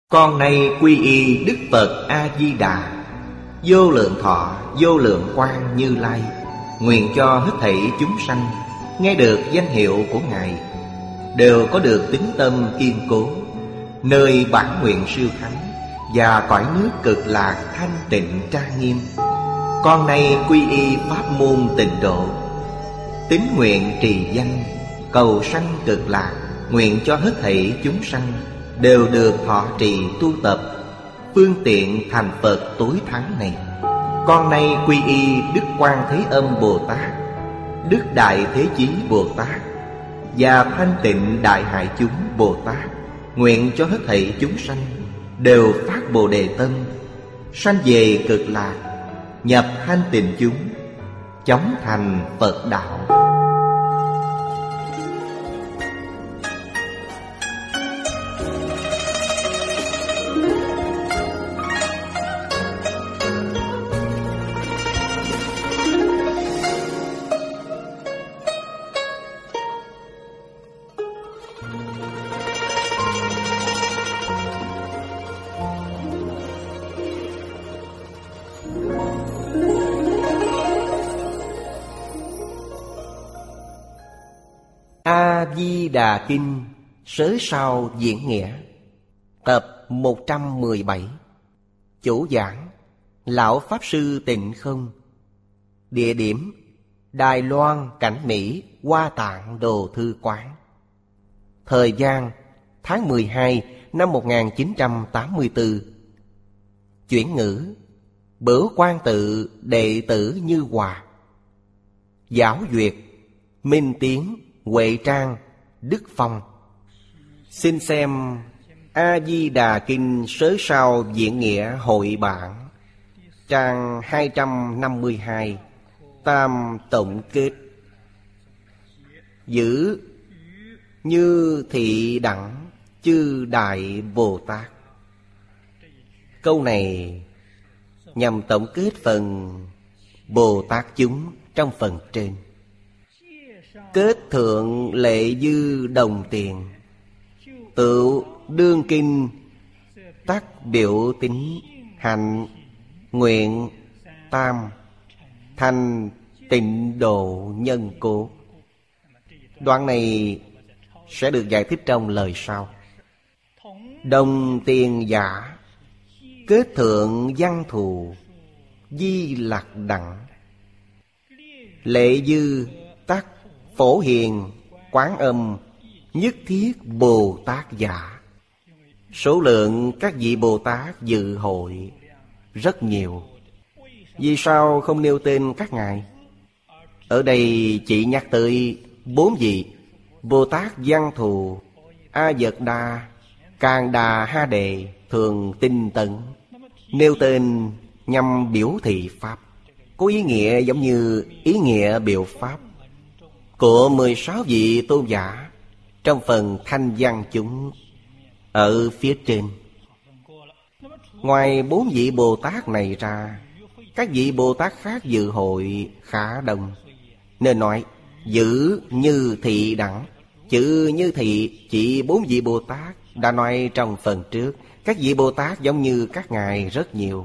Con nay quy y Đức Phật A-di-đà, vô lượng thọ vô lượng quang Như Lai. Nguyện cho hết thảy chúng sanh nghe được danh hiệu của Ngài đều có được tín tâm kiên cố, nơi bản nguyện siêu thắng và cõi nước cực lạc thanh tịnh trang nghiêm. Con nay quy y pháp môn Tịnh Độ, tín nguyện trì danh cầu sanh cực lạc. Nguyện cho hết thảy chúng sanh đều được thọ trì tu tập phương tiện thành Phật tối thắng này. Con nay quy y Đức Quan Thế Âm Bồ Tát, Đức Đại Thế Chí Bồ Tát và Thanh Tịnh Đại Hải Chúng Bồ Tát. Nguyện cho hết thảy chúng sanh đều phát Bồ Đề tâm, sanh về cực lạc, nhập thanh tịnh chúng, chóng thành Phật đạo. A-di-đà Kinh Sớ Sao Diễn Nghĩa, tập 117. Chủ giảng Lão Pháp Sư Tịnh Không. Địa điểm Đài Loan, Cảnh Mỹ, Hoa Tạng Đồ Thư Quán. Thời gian tháng 12 năm 1984. Chuyển ngữ Bửu Quan Tự đệ tử Như Hòa. Giáo duyệt Minh Tiến, Huệ Trang, Đức Phong. Xin xem A-di-đà Kinh Sớ Sao Diễn Nghĩa hội bản, trang 252, tam tổng kết. Giữ như thị đẳng chư Đại Bồ Tát. Câu này nhằm tổng kết phần Bồ Tát chúng trong phần trên. Kết thượng lệ dư đồng tiền, tự đương kinh tắc biểu tính hạnh nguyện tam thành tịnh độ nhân cố. Đoạn này sẽ được giải thích trong lời sau. Đồng tiền giả kết thượng văn thù di lạc đẳng, lệ dư tắc phổ hiền quán âm nhất thiết Bồ Tát giả. Số lượng các vị Bồ Tát dự hội rất nhiều. Vì sao không nêu tên các ngài? Ở đây chỉ nhắc tới 4 vị: Bồ Tát Văn Thù, A Vật Đa, Càn Đà Ha Đề, Thường Tinh Tấn. Nêu tên nhằm biểu thị Pháp, có ý nghĩa giống như ý nghĩa biểu Pháp của 16 vị tôn giả trong phần thanh văn chúng ở phía trên. Ngoài 4 vị Bồ Tát này ra, các vị Bồ Tát khác dự hội khá đông, nên nói giữ như thị đẳng. Chữ như thị chỉ 4 vị Bồ Tát. Đã nói trong phần trước, các vị Bồ Tát giống như các ngài rất nhiều.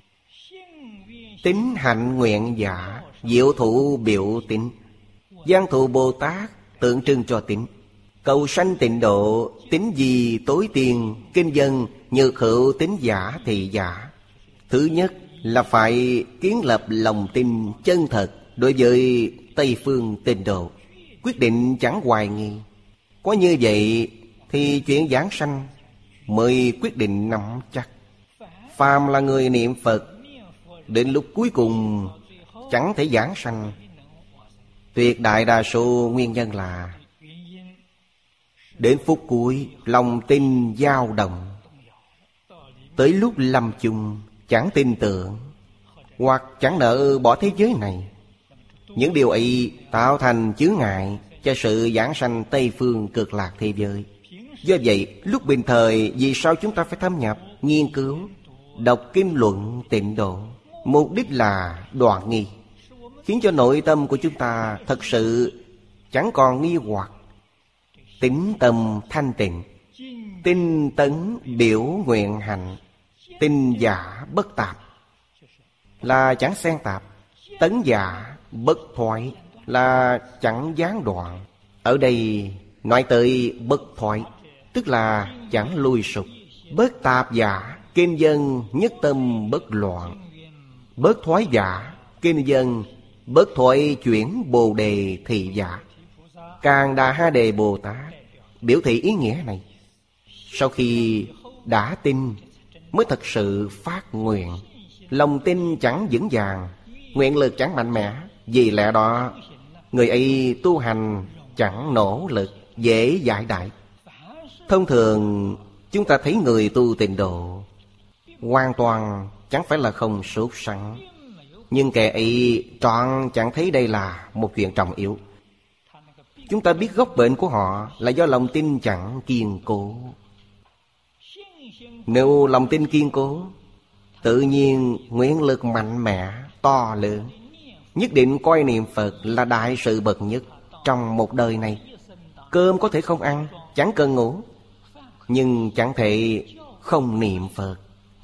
Tín hạnh nguyện giả diệu thụ biểu tín. Văn thù Bồ Tát tượng trưng cho tín. Cầu sanh tịnh độ, tín gì tối tiên, kinh dân nhược hữu tín giả thị giả. Thứ nhất là phải kiến lập lòng tin chân thật đối với Tây Phương Tịnh Độ, quyết định chẳng hoài nghi. Có như vậy thì chuyện giảng sanh mới quyết định nắm chắc. Phàm là người niệm Phật, đến lúc cuối cùng chẳng thể giảng sanh. Tuyệt đại đa số nguyên nhân là đến phút cuối lòng tin dao động, tới lúc lâm chung chẳng tin tưởng hoặc chẳng nỡ bỏ thế giới này. Những điều ấy tạo thành chướng ngại cho sự giảng sanh Tây Phương Cực Lạc thế giới. Do vậy lúc bình thời vì sao chúng ta phải thâm nhập, nghiên cứu, đọc kinh luận tịnh độ? Mục đích là đoạn nghi, khiến cho nội tâm của chúng ta thật sự chẳng còn nghi hoặc, tín tâm thanh tịnh, Tinh tấn biểu nguyện hạnh, tinh giả bất tạp là chẳng xen tạp, tấn giả bất thoái là chẳng gián đoạn. Ở đây nói tới bất thoái, tức là chẳng lui sụp. Bất tạp giả kinh dân nhất tâm bất loạn. Bất thoái giả kinh dân bất thoái chuyển bồ đề thị giả. Càng Đà Ha Đề Bồ Tát biểu thị ý nghĩa này. Sau khi đã tin mới thật sự phát nguyện. Lòng tin chẳng vững vàng, nguyện lực chẳng mạnh mẽ, vì lẽ đó người ấy tu hành chẳng nỗ lực, dễ giải đại. Thông thường chúng ta thấy người tu tịnh độ hoàn toàn chẳng phải là không sốt sắng, nhưng kẻ ấy trọn chẳng thấy đây là một chuyện trọng yếu. Chúng ta biết gốc bệnh của họ là do lòng tin chẳng kiên cố. Nếu lòng tin kiên cố, tự nhiên nguyện lực mạnh mẽ, to lớn, nhất định coi niệm Phật là đại sự bậc nhất trong một đời này. Cơm có thể không ăn, chẳng cần ngủ, nhưng chẳng thể không niệm Phật.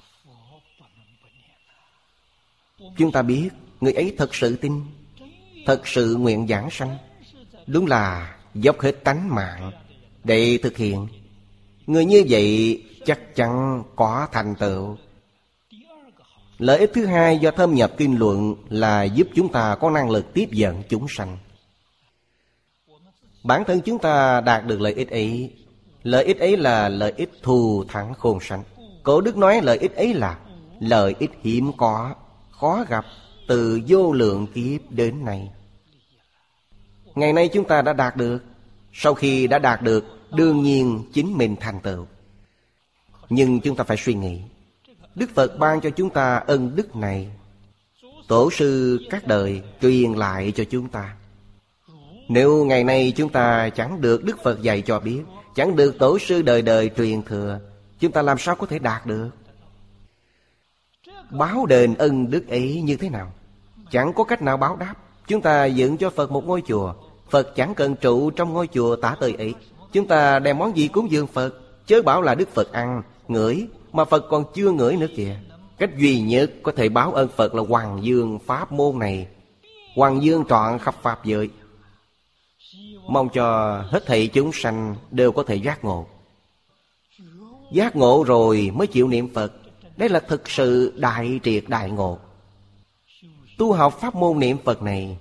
Chúng ta biết người ấy thật sự tin, thật sự nguyện giảng sanh, đúng là dốc hết tánh mạng để thực hiện. Người như vậy chắc chắn có thành tựu. Lợi ích thứ hai do thâm nhập kinh luận là giúp chúng ta có năng lực tiếp dẫn chúng sanh. Bản thân chúng ta đạt được lợi ích ấy. Lợi ích ấy là lợi ích thù thắng khôn sanh. Cổ đức nói lợi ích ấy là lợi ích hiếm có, khó gặp từ vô lượng kiếp đến nay. Ngày nay chúng ta đã đạt được. Sau khi đã đạt được, đương nhiên chính mình thành tựu. Nhưng chúng ta phải suy nghĩ, Đức Phật ban cho chúng ta ân đức này, tổ sư các đời truyền lại cho chúng ta. Nếu ngày nay chúng ta chẳng được Đức Phật dạy cho biết, chẳng được tổ sư đời đời truyền thừa, chúng ta làm sao có thể đạt được? Báo đền ân đức ấy như thế nào? Chẳng có cách nào báo đáp. Chúng ta dựng cho Phật một ngôi chùa, Phật chẳng cần trụ trong ngôi chùa tả tơi ấy. Chúng ta đem món gì cúng dường Phật, chớ bảo là Đức Phật ăn, ngửi, mà Phật còn chưa ngửi nữa kìa. Cách duy nhất có thể báo ơn Phật là Hoàng Dương pháp môn này. Hoàng Dương trọn khắp pháp giới, mong cho hết thảy chúng sanh đều có thể giác ngộ. Giác ngộ rồi mới chịu niệm Phật. Đây là thực sự đại triệt đại ngộ. Tu học pháp môn niệm Phật này,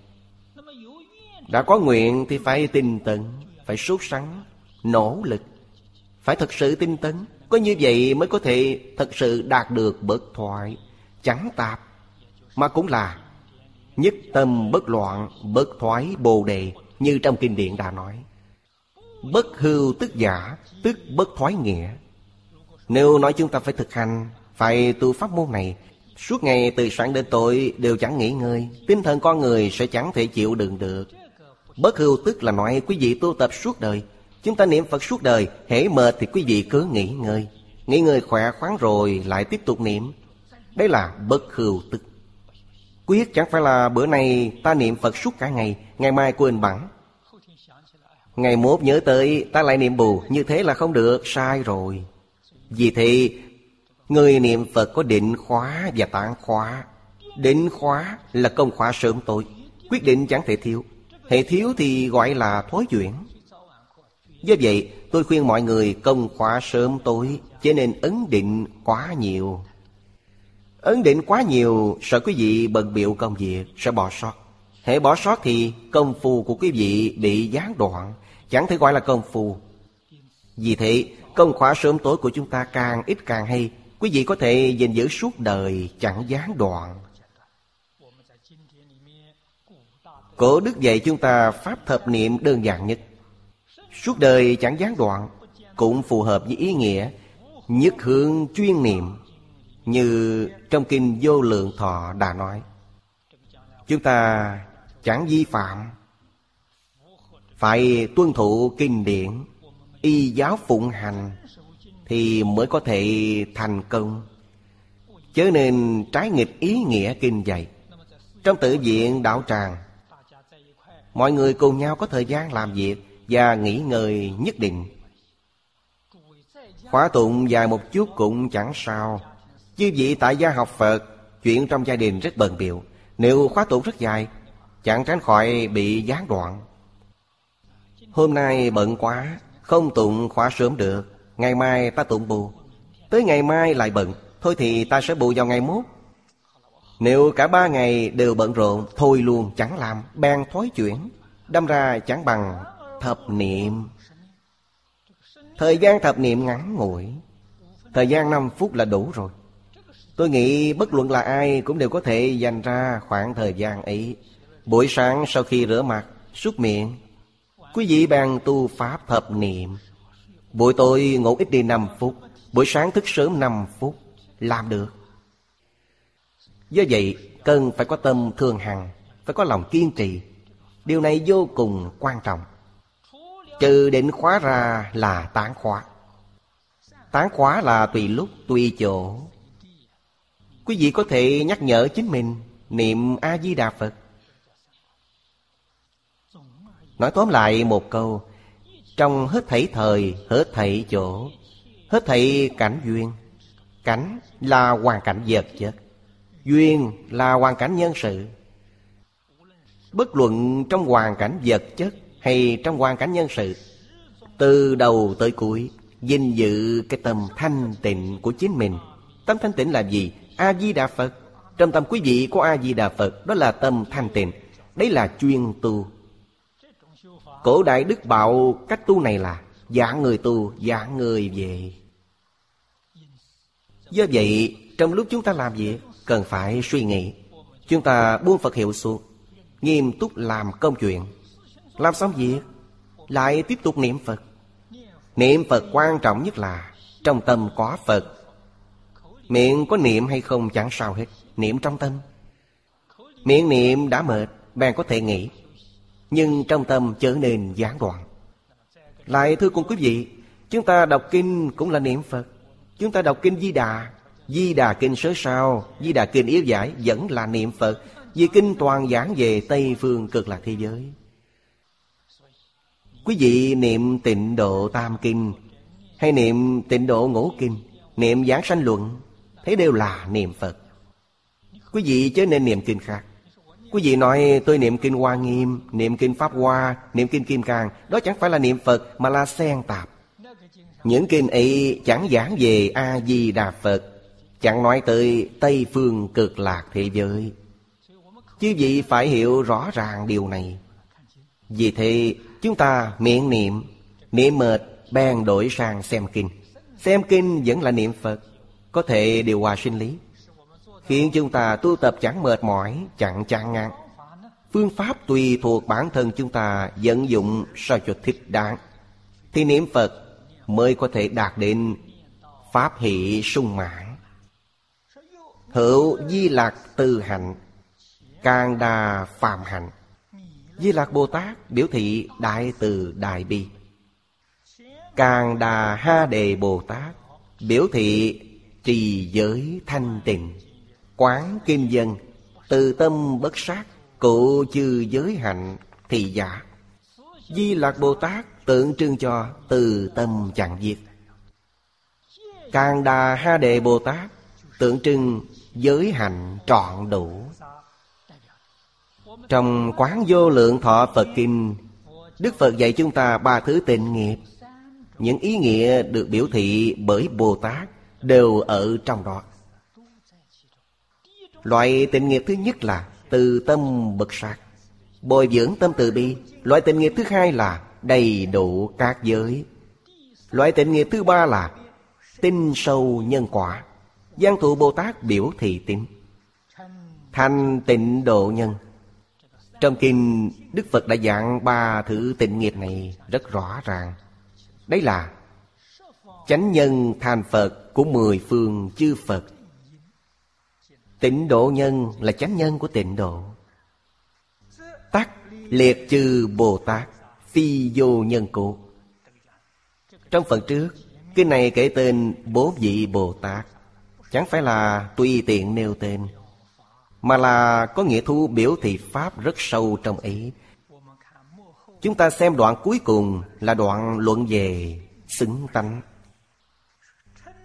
đã có nguyện thì phải tinh tấn, phải sốt sắng, nỗ lực, phải thật sự tinh tấn. Có như vậy mới có thể thật sự đạt được bất thoại, chẳng tạp, mà cũng là nhất tâm bất loạn, bất thoái bồ đề, như trong kinh điển đã nói. Bất hưu tức giả, tức bất thoái nghĩa. Nếu nói chúng ta phải thực hành, phải tu pháp môn này, suốt ngày từ sáng đến tối đều chẳng nghỉ ngơi, tinh thần con người sẽ chẳng thể chịu đựng được. Bất hưu tức là nói quý vị tu tập suốt đời. Chúng ta niệm Phật suốt đời, hễ mệt thì quý vị cứ nghỉ ngơi. Nghỉ ngơi khỏe khoắn rồi lại tiếp tục niệm. Đấy là bất hưu tức. Quyết chẳng phải là bữa nay ta niệm Phật suốt cả ngày, ngày mai quên bẵng, ngày mốt nhớ tới ta lại niệm bù. Như thế là không được, sai rồi. Vì thế người niệm Phật có định khóa và tản khóa. Định khóa là công khóa sớm tối, quyết định chẳng thể thiếu. Hệ thiếu thì gọi là thói chuyển. Do vậy tôi khuyên mọi người công khóa sớm tối, cho nên ấn định quá nhiều. Ấn định quá nhiều sợ quý vị bận bịu công việc, sẽ bỏ sót. Hễ bỏ sót thì công phu của quý vị bị gián đoạn, chẳng thể gọi là công phu. Vì thế công khóa sớm tối của chúng ta càng ít càng hay. Quý vị có thể gìn giữ suốt đời chẳng gián đoạn. Cổ đức dạy chúng ta pháp thập niệm đơn giản nhất, suốt đời chẳng gián đoạn, cũng phù hợp với ý nghĩa nhất hướng chuyên niệm, như trong kinh Vô Lượng Thọ đã nói. Chúng ta chẳng vi phạm, phải tuân thủ kinh điển, y giáo phụng hành thì mới có thể thành công, chớ nên trái nghịch ý nghĩa kinh dạy. Trong tự viện đạo tràng, mọi người cùng nhau có thời gian làm việc và nghỉ ngơi nhất định. Khóa tụng dài một chút cũng chẳng sao. Chư vị tại gia học Phật, chuyện trong gia đình rất bận bịu. Nếu khóa tụng rất dài, chẳng tránh khỏi bị gián đoạn. Hôm nay bận quá, không tụng khóa sớm được. Ngày mai ta tụng bù. Tới ngày mai lại bận, thôi thì ta sẽ bù vào ngày mốt. Nếu cả 3 ngày đều bận rộn, thôi luôn chẳng làm, bèn thói chuyển. Đâm ra chẳng bằng thập niệm. Thời gian thập niệm ngắn ngủi, thời gian 5 phút là đủ rồi. Tôi nghĩ bất luận là ai cũng đều có thể dành ra khoảng thời gian ấy. Buổi sáng sau khi rửa mặt, súc miệng, quý vị bèn tu pháp thập niệm. Buổi tối ngủ ít đi 5 phút, buổi sáng thức sớm 5 phút, làm được. Do vậy cần phải có tâm thường hằng, phải có lòng kiên trì. Điều này vô cùng quan trọng. Trừ định khóa ra là tán khóa. Tán khóa là tùy lúc, tùy chỗ. Quý vị có thể nhắc nhở chính mình niệm A-di-đà Phật. Nói tóm lại một câu, trong hết thảy thời, hết thảy chỗ, hết thảy cảnh duyên. Cảnh là hoàn cảnh vật chất, duyên là hoàn cảnh nhân sự. Bất luận trong hoàn cảnh vật chất hay trong hoàn cảnh nhân sự, từ đầu tới cuối gìn giữ cái tâm thanh tịnh của chính mình. Tâm thanh tịnh là gì? A-di-đà Phật. Trong tâm quý vị có A-di-đà Phật, đó là tâm thanh tịnh. Đấy là chuyên tu. Cổ đại Đức bảo cách tu này là dạng người tu, dạng người về. Do vậy trong lúc chúng ta làm việc cần phải suy nghĩ. Chúng ta buông Phật hiệu suốt, nghiêm túc làm công chuyện. Làm xong việc lại tiếp tục niệm Phật. Niệm Phật quan trọng nhất là trong tâm có Phật. Miệng có niệm hay không chẳng sao hết, niệm trong tâm. Miệng niệm đã mệt, bèn có thể nghỉ, nhưng trong tâm trở nên gián đoạn. Lại thưa cùng quý vị, chúng ta đọc kinh cũng là niệm Phật. Chúng ta đọc kinh Di Đà, Di Đà kinh sớ sao, Di Đà kinh yếu giải vẫn là niệm Phật. Vì kinh toàn giảng về Tây phương cực lạc thế giới. Quý vị niệm Tịnh Độ Tam Kinh hay niệm Tịnh Độ Ngũ Kinh, niệm Giảng Sanh Luận, thế đều là niệm Phật. Quý vị chớ nên niệm kinh khác. Quý vị nói tôi niệm kinh Hoa Nghiêm, niệm kinh Pháp Hoa, niệm kinh Kim Cang, đó chẳng phải là niệm Phật mà là xen tạp. Những kinh ấy chẳng giảng về A-di-đà Phật, chẳng nói tới Tây phương cực lạc thế giới. Chứ vị phải hiểu rõ ràng điều này. Vì thế chúng ta miệng niệm, niệm mệt bèn đổi sang xem kinh. Xem kinh vẫn là niệm Phật, có thể điều hòa sinh lý, khiến chúng ta tu tập chẳng mệt mỏi, chẳng chán ngán. Phương pháp tùy thuộc bản thân chúng ta vận dụng sao cho thích đáng, thì niệm Phật mới có thể đạt đến pháp hỷ sung mãn. Hữu Di Lạc Từ Hạnh, Càng Đà Phàm Hạnh. Di Lạc Bồ Tát biểu thị đại từ đại bi. Càng Đà Ha Đề Bồ Tát biểu thị trì giới thanh tịnh. Quán kinh dân, từ tâm bất sát, cụ chư giới hạnh thị giả. Di Lạc Bồ Tát tượng trưng cho từ tâm chẳng diệt. Càng Đà Ha Đề Bồ Tát tượng trưng giới hạnh trọn đủ. Trong Quán Vô Lượng Thọ Phật Kinh, Đức Phật dạy chúng ta 3 thứ tịnh nghiệp. Những ý nghĩa được biểu thị bởi Bồ Tát đều ở trong đó. Loại tịnh nghiệp thứ nhất là từ tâm bậc sát, bồi dưỡng tâm từ bi. Loại tịnh nghiệp thứ hai là đầy đủ các giới. Loại tịnh nghiệp thứ ba là tin sâu nhân quả. Văn Thù Bồ Tát biểu thị tín, thành tịnh độ nhân. Trong kinh Đức Phật đã giảng 3 thứ tịnh nghiệp này rất rõ ràng. Đấy là chánh nhân thành Phật của 10 phương chư Phật. Tịnh độ nhân là chánh nhân của tịnh độ. Tắc liệt chư Bồ Tát phi vô nhân cố. Trong phần trước, kinh này kể tên 4 vị Bồ Tát, chẳng phải là tùy tiện nêu tên, mà là có nghĩa thu biểu thị pháp rất sâu trong ấy. Chúng ta xem đoạn cuối cùng là đoạn luận về xứng tánh.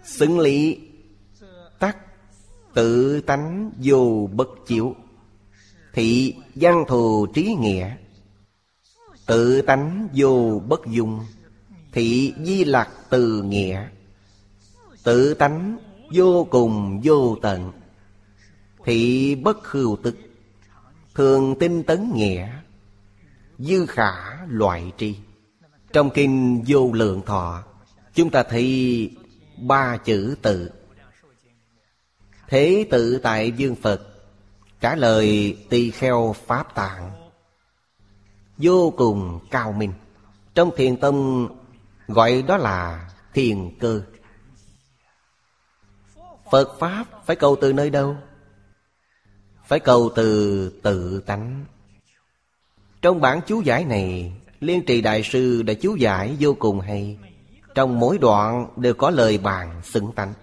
Xứng lý tắc tự tánh vô bất chiếu. Thị văn thù trí nghĩa. Tự tánh vô bất dung. Thị di lạc từ nghĩa. Tự tánh vô cùng vô tận. Thị bất khưu tức. Thường tinh tấn nghĩa. Dư khả loại tri. Trong kinh Vô Lượng Thọ, chúng ta thấy 3 chữ tự. Thế tự tại Dương Phật trả lời tỳ kheo Pháp Tạng vô cùng cao minh. Trong Thiền Tông gọi đó là thiền cơ. Phật Pháp phải cầu từ nơi đâu? Phải cầu từ tự tánh. Trong bản chú giải này, Liên Trì Đại Sư đã chú giải vô cùng hay. Trong mỗi đoạn đều có lời bàn xứng tánh.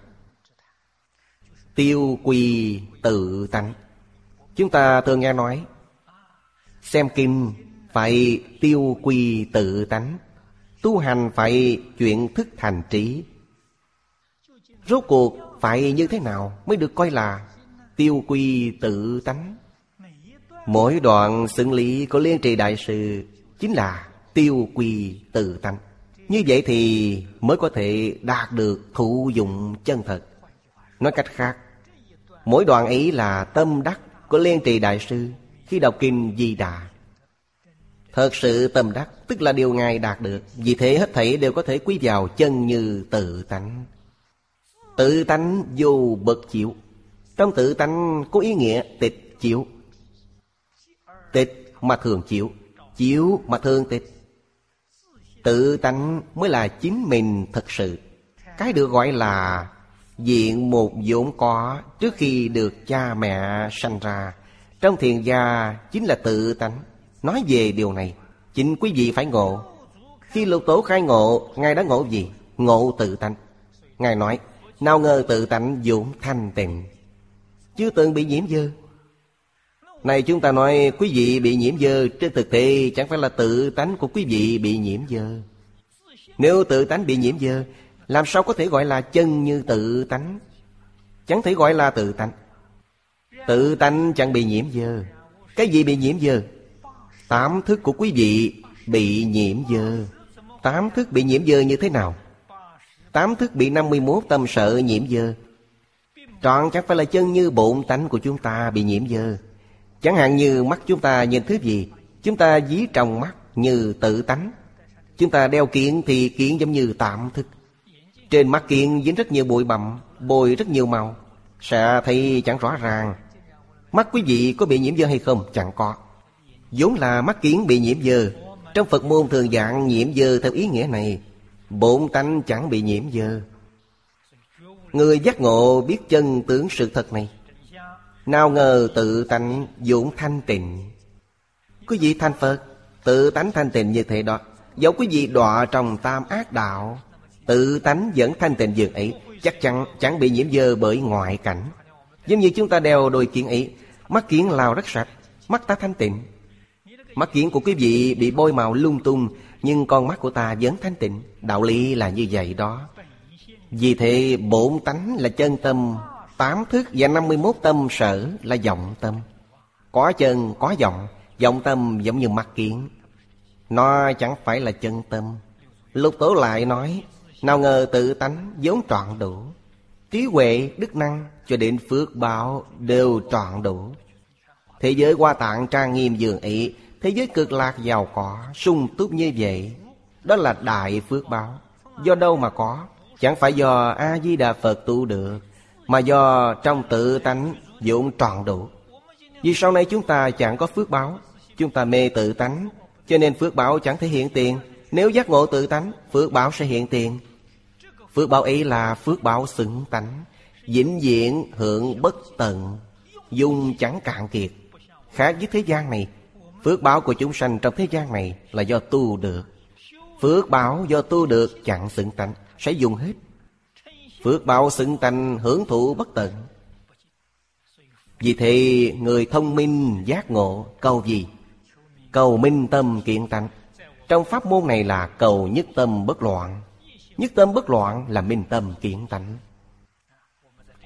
Tiêu quy tự tánh. Chúng ta thường nghe nói xem kinh phải tiêu quy tự tánh, tu hành phải chuyển thức thành trí. Rốt cuộc phải như thế nào mới được coi là tiêu quy tự tánh? Mỗi đoạn xứng lý của Liên Trì Đại Sư chính là tiêu quy tự tánh. Như vậy thì mới có thể đạt được thụ dụng chân thật. Nói cách khác, mỗi đoạn ấy là tâm đắc của Liên Trì Đại Sư khi đọc kinh Di Đà. Thật sự tâm đắc tức là điều Ngài đạt được. Vì thế hết thảy đều có thể quy vào chân như tự tánh. Tự tánh vô bất chiếu. Trong tự tánh có ý nghĩa tịch chiếu. Tịch mà thường chiếu, chiếu mà thường tịch. Tự tánh mới là chính mình thật sự. Cái được gọi là diện một vốn có trước khi được cha mẹ sanh ra. Trong thiền gia chính là tự tánh. Nói về điều này, chính quý vị phải ngộ. Khi Lục Tổ khai ngộ, Ngài đã ngộ gì? Ngộ tự tánh. Ngài nói, nào ngờ tự tánh vốn thanh tịnh, chưa từng bị nhiễm dơ. Này chúng ta nói quý vị bị nhiễm dơ, trên thực tế chẳng phải là tự tánh của quý vị bị nhiễm dơ. Nếu tự tánh bị nhiễm dơ, làm sao có thể gọi là chân như tự tánh? Chẳng thể gọi là tự tánh. Tự tánh chẳng bị nhiễm dơ. Cái gì bị nhiễm dơ? 8 thức của quý vị bị nhiễm dơ. 8 thức bị nhiễm dơ như thế nào? 8 thức bị 51 tâm sở nhiễm dơ. Trọn chẳng phải là chân như bổn tánh của chúng ta bị nhiễm dơ. Chẳng hạn như mắt chúng ta nhìn thứ gì, chúng ta dí trong mắt như tự tánh. Chúng ta đeo kiếng thì kiếng giống như 8 thức. Trên mắt kiếng dính rất nhiều bụi bặm, bôi rất nhiều màu, sẽ thấy chẳng rõ ràng. Mắt quý vị có bị nhiễm dơ hay không? Chẳng có. vốn là mắt kiếng bị nhiễm dơ. Trong Phật môn thường dạng nhiễm dơ theo ý nghĩa này. Bổn tánh chẳng bị nhiễm dơ. Người giác ngộ biết chân tướng sự thật này, nào ngờ tự tánh vốn thanh tịnh. Quý vị thành Phật, tự tánh thanh tịnh như thế đó. Dẫu quý vị đọa trong tam ác đạo, tự tánh vẫn thanh tịnh dường ấy, chắc chắn chẳng bị nhiễm dơ bởi ngoại cảnh. Giống như chúng ta đeo đôi kiếng ấy, mắt kiếng lao rất sạch, mắt ta thanh tịnh. Mắt kiếng của quý vị bị bôi màu lung tung, nhưng con mắt của ta vẫn thanh tịnh. Đạo lý là như vậy đó. Vì thế bổn tánh là chân tâm, 8 thức và 51 tâm sở là vọng tâm. Có chân có vọng, vọng tâm giống như mắt kiếng, nó chẳng phải là chân tâm. Lục Tổ lại nói, nào ngờ tự tánh vốn trọn đủ, trí huệ đức năng cho đến phước báo đều trọn đủ. Thế giới Hoa Tạng trang nghiêm dường ấy, thế giới Cực Lạc giàu có sung túc như vậy, đó là đại phước báo. Do đâu mà có? Chẳng phải do A-di-đà Phật tu được, mà do trong tự tánh vốn trọn đủ. Vì sau này chúng ta chẳng có phước báo, chúng ta mê tự tánh, cho nên phước báo chẳng thể hiện tiền. Nếu giác ngộ tự tánh, phước báo sẽ hiện tiền. Phước báo ấy là phước báo xứng tánh, vĩnh viễn hưởng bất tận, dùng chẳng cạn kiệt. Khác với thế gian này, phước báo của chúng sanh trong thế gian này là do tu được. Phước báo do tu được chẳng xứng tánh, sẽ dùng hết. Phước báo xứng tánh hưởng thụ bất tận. Vì thế người thông minh giác ngộ cầu gì? Cầu minh tâm kiện tánh. Trong pháp môn này là cầu nhất tâm bất loạn. Nhất tâm bất loạn là minh tâm kiện tánh.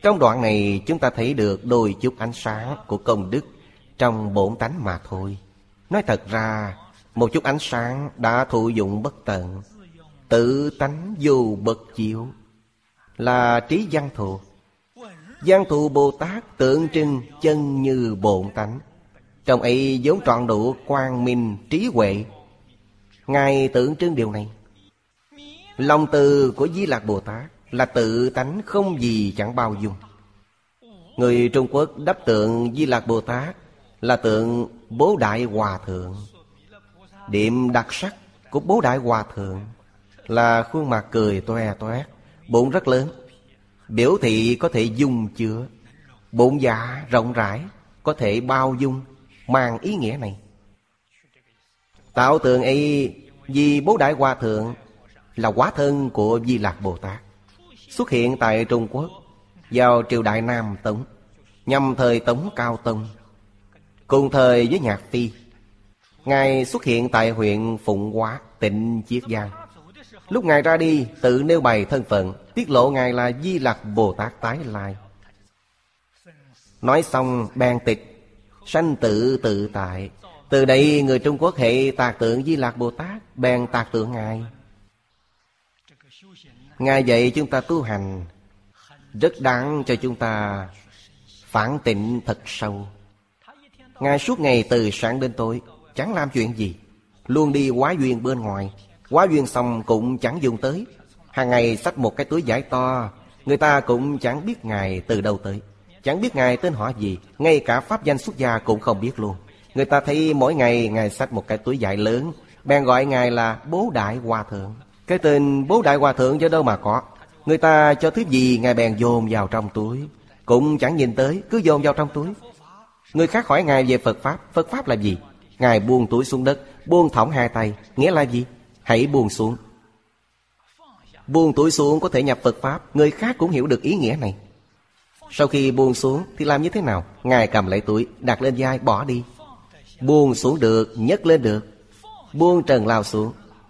Trong đoạn này chúng ta thấy được đôi chút ánh sáng của công đức trong bổn tánh mà thôi. Nói thật ra, một chút ánh sáng đã thụ dụng bất tận, tự tánh vô bất chiếu, là trí văn thù. Văn thù Bồ Tát tượng trưng chân như bổn tánh, trong ấy vốn trọn đủ quang minh trí huệ. Ngài tượng trưng điều này. Lòng từ của Di Lạc Bồ Tát là tự tánh không gì chẳng bao dung. Người Trung Quốc đắp tượng Di Lạc Bồ Tát là tượng Bố Đại Hòa Thượng. Điểm đặc sắc của Bố Đại Hòa Thượng là khuôn mặt cười toe toét, bụng rất lớn, biểu thị có thể dung chứa. Bụng dạ rộng rãi, có thể bao dung, mang ý nghĩa này. Tạo tượng ấy vì Bố Đại Hòa Thượng là hóa thân của Di Lạc Bồ Tát, xuất hiện tại Trung Quốc vào triều đại Nam Tống, nhằm thời Tống Cao Tông, cùng thời với Nhạc Phi. Ngài xuất hiện tại huyện Phụng Hóa, tỉnh Chiết Giang. Lúc Ngài ra đi, tự nêu bày thân phận, tiết lộ Ngài là Di Lạc Bồ Tát tái lai. Nói xong bèn tịch, sanh tử tự tại. Từ đây người Trung Quốc hệ tạc tượng Di Lạc Bồ Tát, bèn tạc tượng Ngài. Ngài dạy chúng ta tu hành, rất đáng cho chúng ta phản tịnh thật sâu. Ngài suốt ngày từ sáng đến tối chẳng làm chuyện gì, luôn đi hóa duyên bên ngoài. Hóa duyên xong cũng chẳng dùng tới. Hàng ngày xách một cái túi vải to, người ta cũng chẳng biết Ngài từ đâu tới, chẳng biết Ngài tên họ gì, ngay cả pháp danh xuất gia cũng không biết luôn. Người ta thấy mỗi ngày Ngài xách một cái túi vải lớn, bèn gọi Ngài là Bố Đại Hòa Thượng. Cái tên Bố Đại Hòa Thượng do đâu mà có. Người ta cho thứ gì Ngài bèn dồn vào trong túi, cũng chẳng nhìn tới, cứ dồn vào trong túi. Người khác hỏi Ngài về Phật Pháp. Phật Pháp là gì? Ngài buông túi xuống đất, buông thõng hai tay. Nghĩa là gì? Hãy buông xuống. Buông túi xuống có thể nhập Phật Pháp. Người khác cũng hiểu được ý nghĩa này. Sau khi buông xuống thì làm như thế nào? Ngài cầm lấy túi, đặt lên vai, bỏ đi. Buông xuống được, nhấc lên được. Buông trần lao xuống.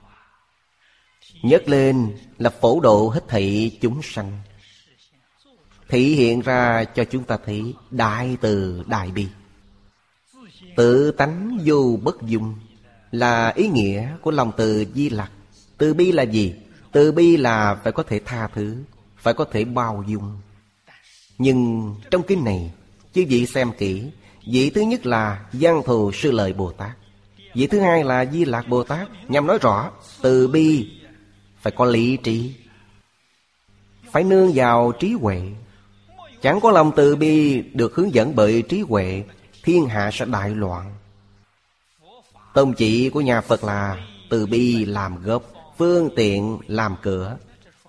Nhấc lên là phổ độ hết thảy chúng sanh, thị hiện ra cho chúng ta thấy đại từ đại bi. Tự tánh vô bất dung là ý nghĩa của lòng từ Di Lặc. Từ bi là gì? Từ bi là phải có thể tha thứ, phải có thể bao dung. Nhưng trong kinh này, chư vị xem kỹ, vị thứ nhất là Văn Thù Sư Lợi Bồ Tát, vị thứ hai là Di Lạc Bồ Tát, nhằm nói rõ từ bi phải có lý trí, phải nương vào trí huệ. Chẳng có lòng từ bi được hướng dẫn bởi trí huệ, thiên hạ sẽ đại loạn. Tông chỉ của nhà Phật là từ bi làm gốc, phương tiện làm cửa.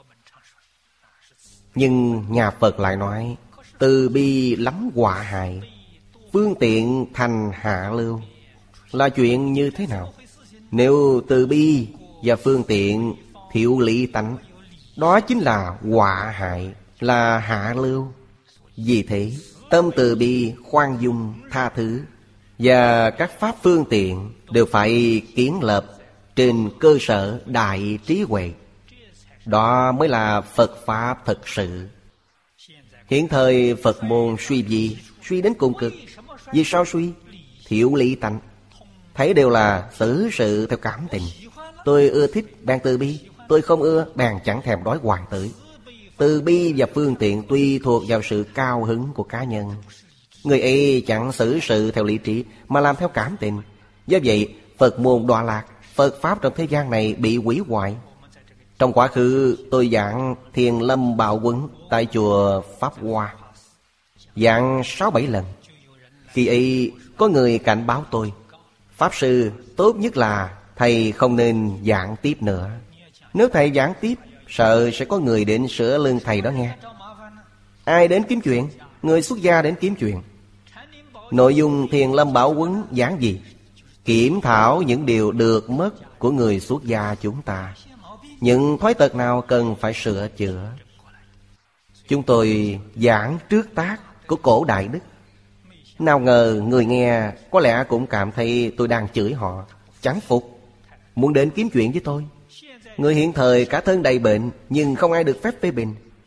Nhưng nhà Phật lại nói từ bi lắm họa hại, phương tiện thành hạ lưu. Là chuyện như thế nào? Nếu từ bi và phương tiện thiệu lý tánh, đó chính là họa hại, là hạ lưu. Vì thế tâm từ bi, khoan dung, tha thứ và các pháp phương tiện đều phải kiến lập trên cơ sở đại trí huệ. Đó mới là Phật Pháp thật sự. Hiện thời Phật môn suy gì? Suy đến cùng cực. Vì sao suy? Thiệu lý tánh, thấy đều là xử sự theo cảm tình. Tôi ưa thích bèn từ bi, tôi không ưa bèn chẳng thèm đói hoài tới. Từ bi và phương tiện tùy thuộc vào sự cao hứng của cá nhân. Người ấy chẳng xử sự theo lý trí mà làm theo cảm tình. Do vậy Phật môn đọa lạc, Phật Pháp trong thế gian này bị hủy hoại. Trong quá khứ tôi giảng Thiền Lâm Bạo Quấn tại chùa Pháp Hoa, giảng 6-7 lần. Khi ấy có người cảnh báo tôi: Pháp Sư, tốt nhất là thầy không nên giảng tiếp nữa. Nếu thầy giảng tiếp, sợ sẽ có người đến sửa lưng thầy đó nghe. Ai đến kiếm chuyện? Người xuất gia đến kiếm chuyện. Nội dung Thiền Lâm Bảo Quấn giảng gì? Kiểm thảo những điều được mất của người xuất gia chúng ta, những thói tật nào cần phải sửa chữa. Chúng tôi giảng trước tác của cổ Đại Đức. Nào ngờ người nghe có lẽ cũng cảm thấy tôi đang chửi họ, chẳng phục, muốn đến kiếm chuyện với tôi. Người hiện thời cả thân đầy bệnh nhưng không ai được phép phê bình.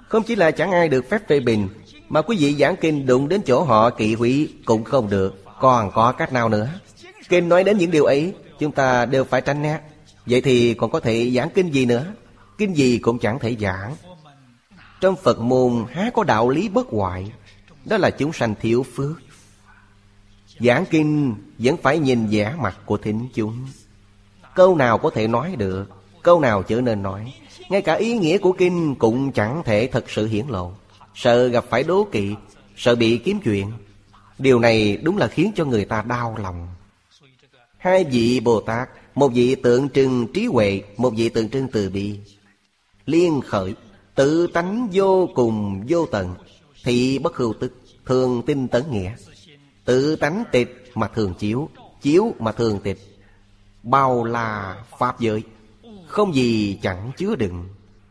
Không chỉ là chẳng ai được phép phê bình, mà quý vị giảng kinh đụng đến chỗ họ kỵ hủy cũng không được. Còn có cách nào nữa? Kinh nói đến những điều ấy, chúng ta đều phải tránh né. Vậy thì còn có thể giảng kinh gì nữa? Kinh gì cũng chẳng thể giảng. Trong Phật môn há có đạo lý bất hoại. Đó là chúng sanh thiếu phước. Giảng kinh vẫn phải nhìn vẻ mặt của thính chúng. Câu nào có thể nói được, câu nào chớ nên nói. Ngay cả ý nghĩa của kinh cũng chẳng thể thật sự hiển lộ. Sợ gặp phải đố kỵ, sợ bị kiếm chuyện. Điều này đúng là khiến cho người ta đau lòng. Hai vị Bồ Tát, một vị tượng trưng trí huệ, một vị tượng trưng từ bi. Liên khởi, tự tánh vô cùng vô tận, thị bất hữu tức, thường tinh tấn nghĩa. Tự tánh tịch mà thường chiếu, chiếu mà thường tịch. Bao la pháp giới, không gì chẳng chứa đựng.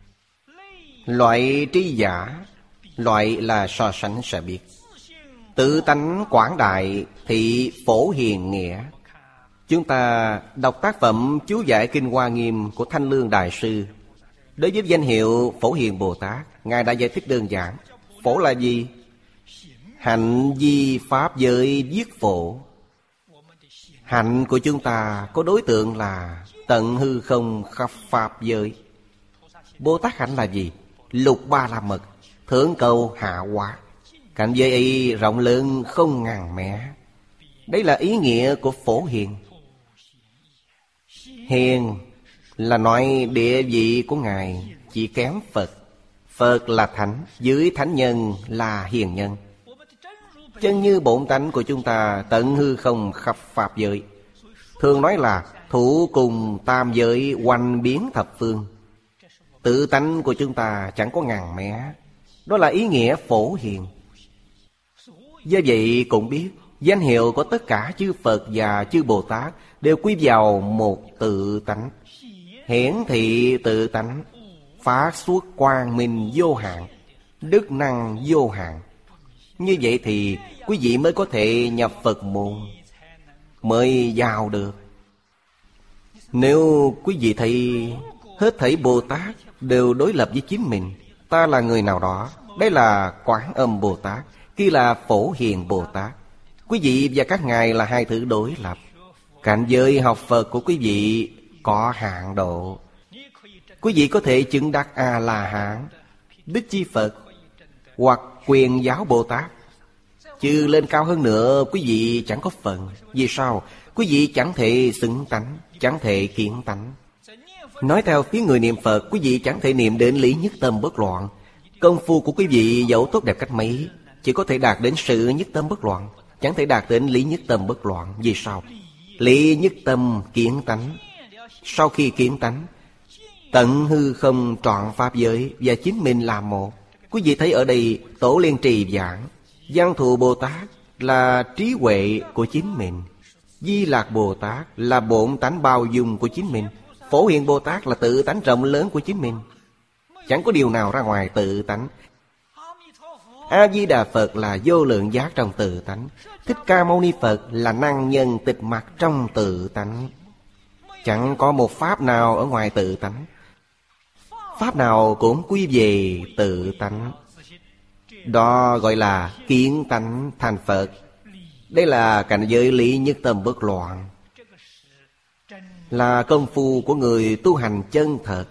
Loại tri giả, loại là so sánh sẽ biết. Tự tánh quảng đại, thị phổ hiền nghĩa. Chúng ta đọc tác phẩm chú giải Kinh Hoa Nghiêm của Thanh Lương Đại Sư. Đối với danh hiệu Phổ Hiền Bồ Tát, Ngài đã giải thích đơn giản. Phổ là gì? Hạnh di pháp giới viết phổ. Hạnh của chúng ta có đối tượng là tận hư không khắp pháp giới. Bồ Tát hạnh là gì? Lục ba la mật, thượng cầu hạ hóa. Cảnh giới ấy rộng lớn không ngàn mé. Đấy là ý nghĩa của Phổ Hiền. Hiền là nói địa vị của Ngài chỉ kém Phật. Phật là thánh, dưới thánh nhân là hiền nhân. Chân như bổn tánh của chúng ta tận hư không khắp pháp giới. Thường nói là thủ cùng tam giới hoành biến thập phương. Tự tánh của chúng ta chẳng có ngàn mé. Đó là ý nghĩa phổ hiền. Do vậy cũng biết danh hiệu của tất cả chư Phật và chư Bồ Tát đều quy vào một tự tánh. Hiển thị tự tánh, phát xuất quang minh vô hạn, đức năng vô hạn. Như vậy thì quý vị mới có thể nhập Phật môn, mới vào được. Nếu quý vị thấy hết thảy Bồ Tát đều đối lập với chính mình, ta là người nào đó, đây là Quán Âm Bồ Tát, kia là Phổ Hiền Bồ Tát. Quý vị và các ngài là hai thứ đối lập. Cảnh giới học Phật của quý vị có hạn độ. Quý vị có thể chứng đắc A-la-hán, Đích Chi Phật hoặc Quyền Giáo Bồ Tát. Chứ lên cao hơn nữa quý vị chẳng có phần. Vì sao? Quý vị chẳng thể xứng tánh, chẳng thể kiến tánh. Nói theo phía người niệm Phật, quý vị chẳng thể niệm đến lý nhất tâm bất loạn. Công phu của quý vị dẫu tốt đẹp cách mấy, chỉ có thể đạt đến sự nhất tâm bất loạn, chẳng thể đạt đến lý nhất tâm bất loạn. Vì sao? Lý nhất tâm kiến tánh. Sau khi kiến tánh, tận hư không trọn pháp giới và chính mình là một. Quý vị thấy ở đây Tổ Liên Trì giảng Văn Thù Bồ Tát là trí huệ của chính mình, Di Lạc Bồ Tát là bổn tánh bao dung của chính mình, Phổ Hiền Bồ Tát là tự tánh rộng lớn của chính mình. Chẳng có điều nào ra ngoài tự tánh. A-di-đà Phật là vô lượng giác trong tự tánh. Thích Ca Mâu Ni Phật là năng nhân tịch mặc trong tự tánh. Chẳng có một pháp nào ở ngoài tự tánh. Pháp nào cũng quy về tự tánh. Đó gọi là kiến tánh thành Phật. Đây là cảnh giới lý nhất tâm bất loạn, là công phu của người tu hành chân thật,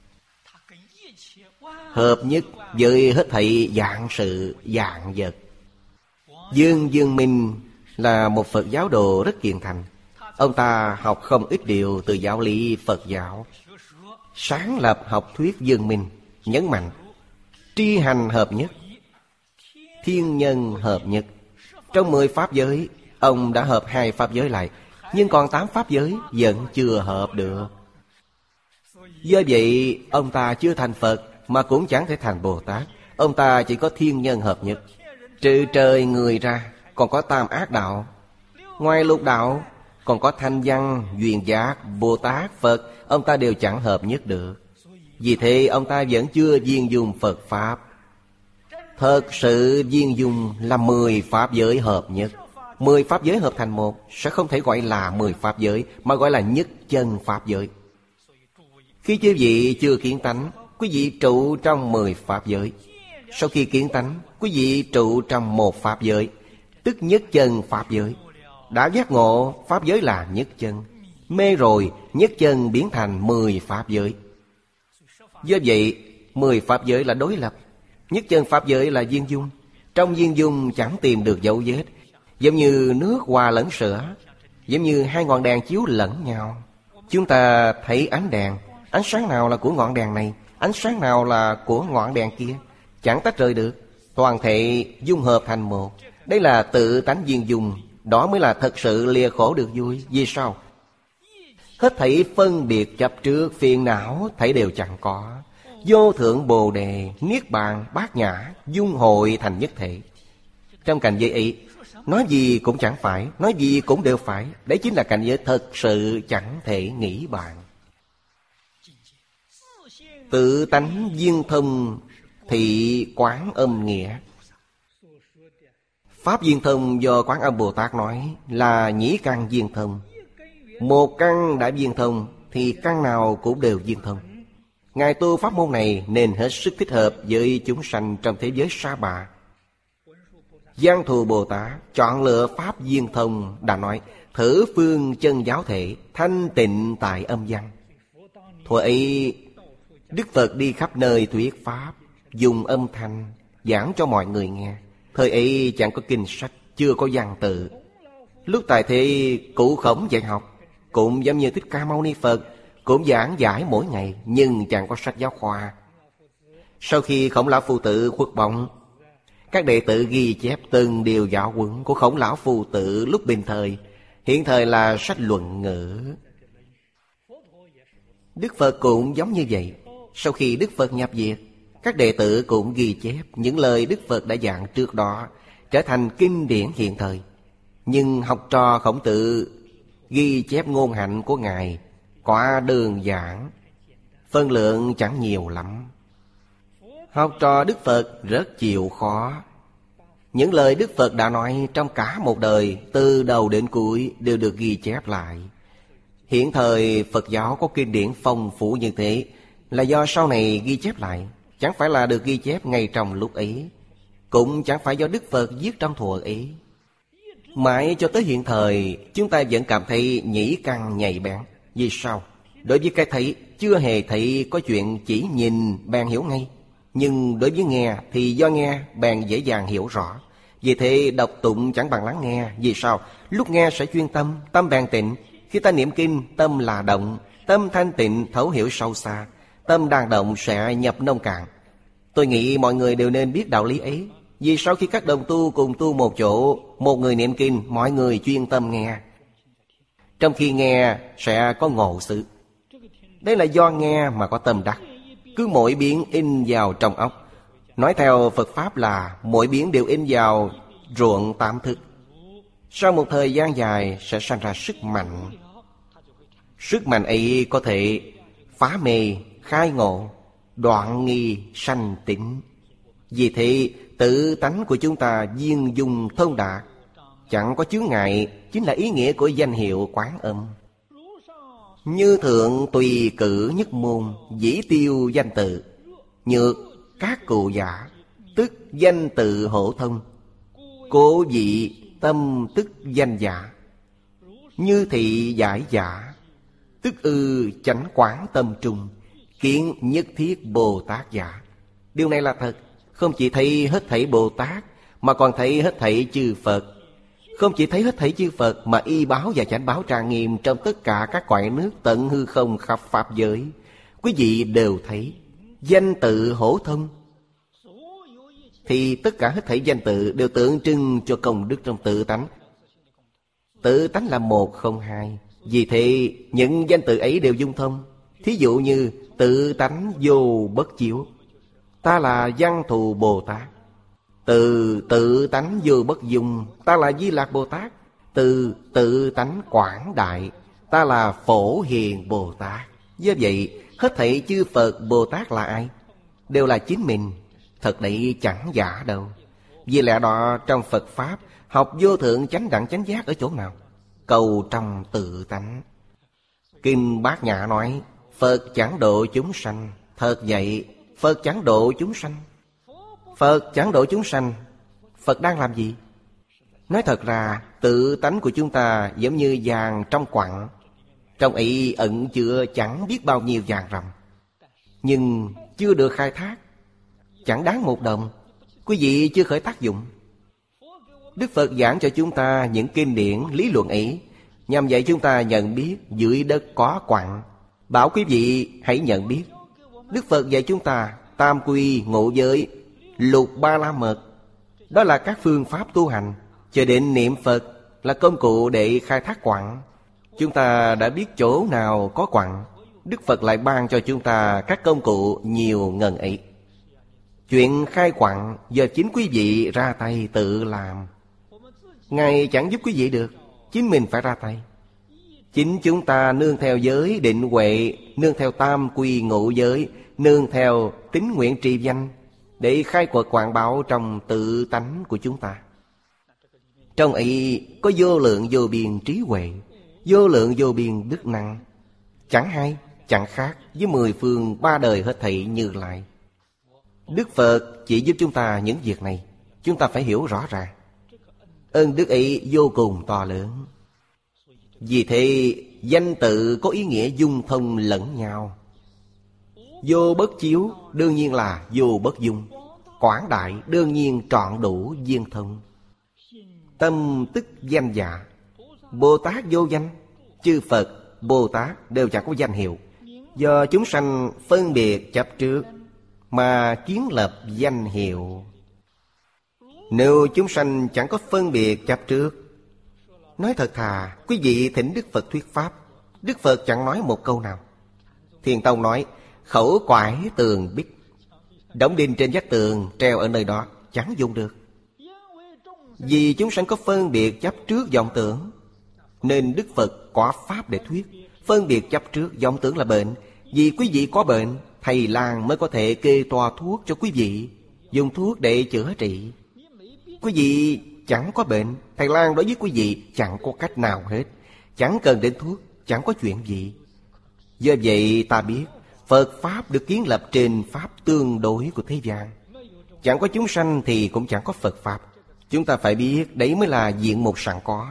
hợp nhất với hết thảy dạng sự dạng vật. Dương Dương Minh là một Phật giáo đồ rất kiên thành. Ông ta học không ít điều từ giáo lý Phật giáo. Sáng lập học thuyết Dương Minh, nhấn mạnh tri hành hợp nhất, thiên nhân hợp nhất. Trong 10 pháp giới, ông đã hợp 2 pháp giới lại, nhưng còn 8 pháp giới vẫn chưa hợp được. Do vậy, ông ta chưa thành Phật, mà cũng chẳng thể thành Bồ Tát. Ông ta chỉ có thiên nhân hợp nhất. Trừ trời người ra, còn có tam ác đạo. Ngoài lục đạo, còn có thanh văn, duyên giác, Bồ Tát, Phật. Ông ta đều chẳng hợp nhất được. Vì thế ông ta vẫn chưa viên dung Phật Pháp. Thật sự viên dung là 10 pháp giới hợp nhất. 10 pháp giới hợp thành một sẽ không thể gọi là 10 pháp giới, mà gọi là nhất chân pháp giới. Khi chư vị chưa kiến tánh, quý vị trụ trong 10 pháp giới, Sau khi kiến tánh, quý vị trụ trong một pháp giới, tức nhất chân pháp giới. Đã giác ngộ pháp giới là nhất chân, mê rồi nhất chân biến thành 10 pháp giới. Do vậy 10 pháp giới là đối lập, nhất chân pháp giới là viên dung. Trong viên dung chẳng tìm được dấu vết, giống như nước hòa lẫn sữa, giống như hai ngọn đèn chiếu lẫn nhau. Chúng ta thấy ánh đèn, ánh sáng nào là của ngọn đèn này, ánh sáng nào là của ngọn đèn kia, chẳng tách rời được, toàn thể dung hợp thành một. Đây là tự tánh viên dung. Đó mới là thật sự lìa khổ được vui. Vì sao? Hết thảy phân biệt chấp trước phiền não thảy đều chẳng có. Vô thượng bồ đề, niết bàn, bát nhã, dung hội thành nhất thể. Trong cảnh giới ấy, nói gì cũng chẳng phải, nói gì cũng đều phải. Đấy chính là cảnh giới thật sự chẳng thể nghĩ bàn. Tự tánh viên thông thị quán âm nghĩa. Pháp viên thông do Quán Âm Bồ Tát nói là nhĩ căn viên thông. Một căn đã viên thông thì căn nào cũng đều viên thông. Ngài tu pháp môn này nên hết sức thích hợp với chúng sanh trong thế giới sa bạ. Giang Thù Bồ Tát chọn lựa pháp viên thông đã nói thử phương chân giáo thể, thanh tịnh tại âm văn. Thuở ấy Đức Phật đi khắp nơi thuyết pháp, dùng âm thanh giảng cho mọi người nghe. Thời ấy chẳng có kinh sách, chưa có văn tự. Lúc tại thế Cụ Khổng dạy học, cũng giống như Thích Ca Mâu Ni Phật, cũng giảng giải mỗi ngày, nhưng chẳng có sách giáo khoa. Sau khi Khổng Lão Phu Tử khuất bổng, các đệ tử ghi chép từng điều giáo huấn của Khổng Lão Phu Tử lúc bình thời, hiện thời là sách luận ngữ. Đức Phật cũng giống như vậy. Sau khi Đức Phật nhập diệt, các đệ tử cũng ghi chép những lời Đức Phật đã giảng trước đó, trở thành kinh điển hiện thời. Nhưng học trò Khổng Tử ghi chép ngôn hạnh của Ngài quá đơn giản, phân lượng chẳng nhiều lắm. Học trò Đức Phật rất chịu khó. Những lời Đức Phật đã nói trong cả một đời, từ đầu đến cuối đều được ghi chép lại. Hiện thời Phật giáo có kinh điển phong phú như thế là do sau này ghi chép lại, chẳng phải là được ghi chép ngay trong lúc ấy, cũng chẳng phải do Đức Phật viết trong thuở ấy. Mãi cho tới hiện thời, chúng ta vẫn cảm thấy nhĩ căn nhạy bén. Vì sao? Đối với cái thấy, chưa hề thấy có chuyện chỉ nhìn bèn hiểu ngay. Nhưng đối với nghe thì do nghe bèn dễ dàng hiểu rõ. Vì thế đọc tụng chẳng bằng lắng nghe. Vì sao? Lúc nghe sẽ chuyên tâm, tâm bèn tịnh. Khi ta niệm kinh, tâm là động, tâm thanh tịnh thấu hiểu sâu xa. Tâm đang động sẽ nhập nông cạn. Tôi nghĩ mọi người đều nên biết đạo lý ấy. Vì sau khi các đồng tu cùng tu một chỗ, một người niệm kinh, mọi người chuyên tâm nghe. Trong khi nghe sẽ có ngộ sự. Đây là do nghe mà có tâm đắc. Cứ mỗi biến in vào trong óc. Nói theo Phật Pháp là mỗi biến đều in vào ruộng tám thức. Sau một thời gian dài sẽ sanh ra sức mạnh. Sức mạnh ấy có thể phá mê, khai ngộ, đoạn nghi, sanh tịnh. Vì thế tự tánh của chúng ta viên dung thông đạt, chẳng có chướng ngại, chính là ý nghĩa của danh hiệu Quán Âm. Như thượng tùy cử nhất môn, dĩ tiêu danh tự. Nhược các cụ giả, tức danh tự hộ thông. Cố vị tâm tức danh giả. Như thị giải giả, tức ư chánh quán tâm trung. Kiến nhất thiết Bồ Tát giả. Điều này là thật. Không chỉ thấy hết thảy Bồ Tát, mà còn thấy hết thảy chư Phật. Không chỉ thấy hết thảy chư Phật, mà y báo và chánh báo trang nghiêm trong tất cả các cõi nước tận hư không khắp pháp giới. Quý vị đều thấy danh tự hổ thông. Thì tất cả hết thảy danh tự đều tượng trưng cho công đức trong tự tánh. Tự tánh là một không hai. Vì thế những danh tự ấy đều dung thông. Thí dụ như tự tánh vô bất chiếu, ta là Văn Thù Bồ Tát. Từ tự tánh vô bất dung, ta là Di Lạc Bồ Tát. Từ tự tánh quảng đại, ta là Phổ Hiền Bồ Tát. Do vậy hết thảy chư Phật Bồ Tát là ai? Đều là chính mình. Thật đấy chẳng giả đâu. Vì lẽ đó trong Phật Pháp học vô thượng chánh đẳng chánh giác ở chỗ nào? Cầu trong tự tánh. Kinh Bát Nhã nói Phật chẳng độ chúng sanh. Thật vậy, Phật chẳng độ chúng sanh. Phật chẳng độ chúng sanh. Phật đang làm gì? Nói thật ra, tự tánh của chúng ta giống như vàng trong quặng. Trong ấy ẩn chứa chẳng biết bao nhiêu vàng ròng, nhưng chưa được khai thác, chẳng đáng một đồng. Quý vị chưa khởi tác dụng. Đức Phật giảng cho chúng ta những kinh điển lý luận ấy, nhằm dạy chúng ta nhận biết dưới đất có quặng. Bảo quý vị hãy nhận biết. Đức Phật dạy chúng ta tam quy ngũ giới, lục ba la mật. Đó là các phương pháp tu hành. Cho đến niệm Phật là công cụ để khai thác quặng. Chúng ta đã biết chỗ nào có quặng, Đức Phật lại ban cho chúng ta các công cụ nhiều ngần ấy. Chuyện khai quặng do chính quý vị ra tay tự làm. Ngài chẳng giúp quý vị được, chính mình phải ra tay. Chính chúng ta nương theo giới định huệ, nương theo tam quy ngũ giới, nương theo tín nguyện trì danh, để khai quật quảng bảo trong tự tánh của chúng ta. Trong ấy có vô lượng vô biên trí huệ, vô lượng vô biên đức năng, chẳng hay chẳng khác với 10 phương 3 đời hết thảy Như Lai. Đức Phật chỉ giúp chúng ta những việc này, chúng ta phải hiểu rõ ràng. Ơn đức ấy vô cùng to lớn. Vì thế danh tự có ý nghĩa dung thông lẫn nhau. Vô bất chiếu đương nhiên là vô bất dung, quảng đại đương nhiên trọn đủ viên thông. Tâm tức danh dạ. Bồ Tát vô danh, chư Phật, Bồ Tát đều chẳng có danh hiệu. Do chúng sanh phân biệt chấp trước mà kiến lập danh hiệu. Nếu chúng sanh chẳng có phân biệt chấp trước, nói thật thà, quý vị thỉnh Đức Phật thuyết pháp, Đức Phật chẳng nói một câu nào. Thiền Tông nói khẩu quải tường bích, đóng đinh trên vách tường treo ở nơi đó, chẳng dùng được. Vì chúng sanh có phân biệt chấp trước vọng tưởng, nên Đức Phật có pháp để thuyết. Phân biệt chấp trước vọng tưởng là bệnh. Vì quý vị có bệnh, thầy lang mới có thể kê toa thuốc cho quý vị, dùng thuốc để chữa trị. Quý vị chẳng có bệnh, thầy lang đối với quý vị chẳng có cách nào hết, chẳng cần đến thuốc, chẳng có chuyện gì. Do vậy ta biết Phật Pháp được kiến lập trên Pháp tương đối của thế gian. Chẳng có chúng sanh thì cũng chẳng có Phật Pháp. Chúng ta phải biết đấy mới là diện mục sẵn có.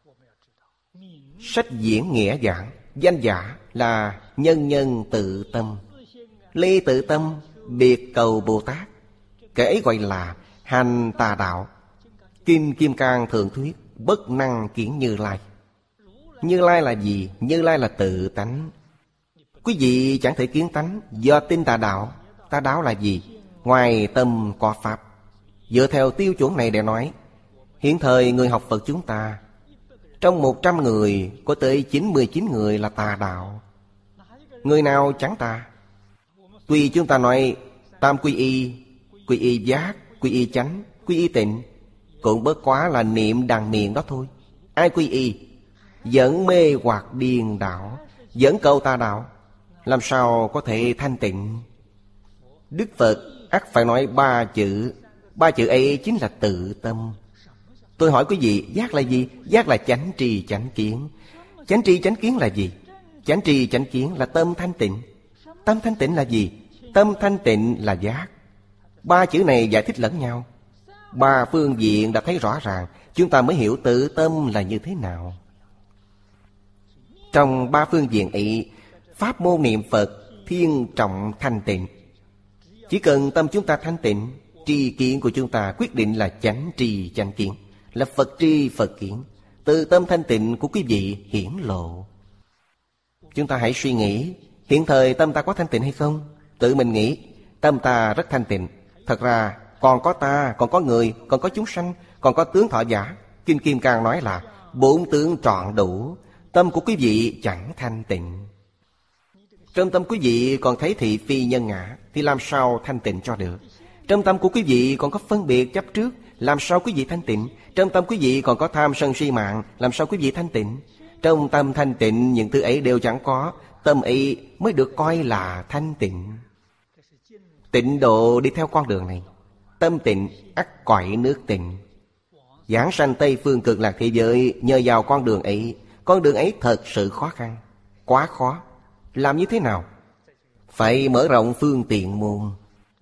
Sách diễn nghĩa giảng, danh giả là nhân nhân tự tâm. Ly tự tâm, biệt cầu Bồ Tát. Cái ấy gọi là hành tà đạo. Kinh Kim Cang thường thuyết bất năng kiến Như Lai. Như Lai là gì? Như Lai là tự tánh. Quý vị chẳng thể kiến tánh do tin tà đạo. Tà đạo là gì? Ngoài tâm có Pháp. Dựa theo tiêu chuẩn này để nói, hiện thời người học Phật chúng ta, trong 100 người có tới 99 người là tà đạo. Người nào chẳng tà? Tuy chúng ta nói tam quy y giác, quy y chánh, quy y tịnh, cũng bất quá là niệm đằng miệng đó thôi. Ai quy y? Dẫn mê hoặc điên đảo, dẫn cầu tà đạo, làm sao có thể thanh tịnh? Đức Phật ắt phải nói 3 chữ. 3 chữ ấy chính là tự tâm. Tôi hỏi quý vị, giác là gì? Giác là chánh tri chánh kiến. Chánh tri chánh kiến là gì? Chánh tri chánh kiến là tâm thanh tịnh. Tâm thanh tịnh là gì? Tâm thanh tịnh là giác. 3 chữ này giải thích lẫn nhau. 3 phương diện đã thấy rõ ràng, chúng ta mới hiểu tự tâm là như thế nào. Trong 3 phương diện ấy, pháp môn niệm Phật thiên trọng thanh tịnh. Chỉ cần tâm chúng ta thanh tịnh, tri kiến của chúng ta quyết định là chánh tri chánh kiến, là Phật tri Phật kiến. Từ tâm thanh tịnh của quý vị hiển lộ. Chúng ta hãy suy nghĩ, hiện thời tâm ta có thanh tịnh hay không? Tự mình nghĩ, tâm ta rất thanh tịnh. Thật ra còn có ta, còn có người, còn có chúng sanh, còn có tướng thọ giả. Kinh Kim Cang nói là 4 tướng trọn đủ. Tâm của quý vị chẳng thanh tịnh. Trong tâm quý vị còn thấy thị phi nhân ngã, thì làm sao thanh tịnh cho được? Trong tâm của quý vị còn có phân biệt chấp trước, làm sao quý vị thanh tịnh? Trong tâm quý vị còn có tham sân si mạng, làm sao quý vị thanh tịnh? Trong tâm thanh tịnh những thứ ấy đều chẳng có, tâm ấy mới được coi là thanh tịnh. Tịnh độ đi theo con đường này. Tâm tịnh ắt cõi nước tịnh. Giảng sanh Tây phương cực lạc thế giới nhờ vào con đường ấy. Con đường ấy thật sự khó khăn, quá khó. Làm như thế nào? Phải mở rộng phương tiện môn.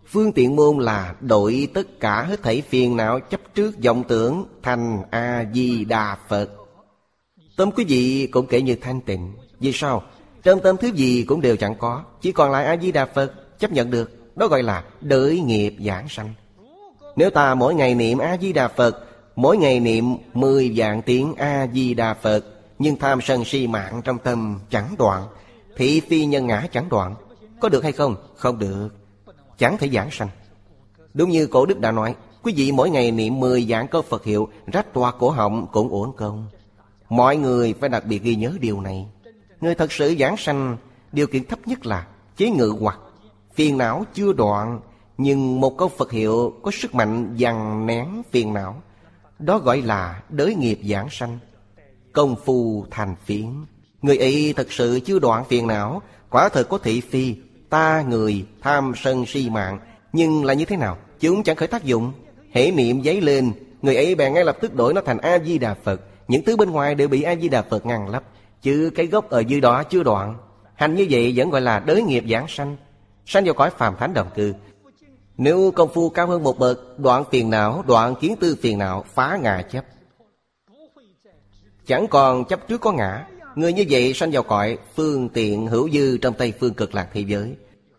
Phương tiện môn là đổi tất cả hết thảy phiền não chấp trước vọng tưởng thành A-di-đà Phật. Tâm quý vị cũng kể như thanh tịnh. Vì sao? Trong tâm thứ gì cũng đều chẳng có, chỉ còn lại A-di-đà Phật chấp nhận được. Đó gọi là đới nghiệp giảng sanh. Nếu ta mỗi ngày niệm A-di-đà Phật, mỗi ngày niệm 10 vạn tiếng A-di-đà Phật, nhưng tham sân si mạng trong tâm chẳng đoạn, thị phi nhân ngã chẳng đoạn, có được hay không? Không được, chẳng thể giảng sanh. Đúng như cổ đức đã nói, quý vị mỗi ngày niệm 10 vạn câu Phật hiệu, rách toạc cổ họng cũng uổng công. Mọi người phải đặc biệt ghi nhớ điều này. Người thật sự giảng sanh, điều kiện thấp nhất là chế ngự hoặc phiền não chưa đoạn, nhưng một câu Phật hiệu có sức mạnh dằn nén phiền não. Đó gọi là đới nghiệp giảng sanh, công phu thành phiến. Người ấy thật sự chưa đoạn phiền não, quả thật có thị phi, ta người, tham sân si mạng, nhưng là như thế nào? Chúng chẳng khởi tác dụng. Hễ niệm giấy lên, người ấy bèn ngay lập tức đổi nó thành A-di-đà Phật. Những thứ bên ngoài đều bị A-di-đà Phật ngăn lấp, chứ cái gốc ở dưới đó chưa đoạn. Hành như vậy vẫn gọi là đới nghiệp giảng sanh, sanh vào cõi phàm thánh đồng cư. Nếu công phu cao hơn một bậc, đoạn phiền não, đoạn kiến tư phiền não, phá ngã chấp, chẳng còn chấp trước có ngã, người như vậy sanh vào cõi phương tiện hữu dư trong Tây Phương Cực Lạc thế giới.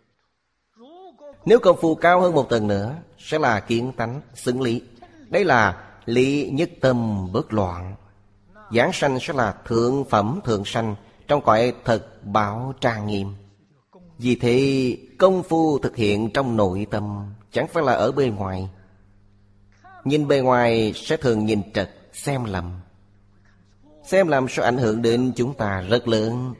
Nếu công phu cao hơn một tầng nữa, sẽ là kiến tánh, xứng lý. Đây là lý nhất tâm bất loạn. Giảng sanh sẽ là thượng phẩm thượng sanh trong cõi thật bảo trang nghiêm. Vì thế công phu thực hiện trong nội tâm, chẳng phải là ở bên ngoài. Nhìn bề ngoài sẽ thường nhìn trật, xem lầm. Xem lầm sẽ ảnh hưởng đến chúng ta rất lớn.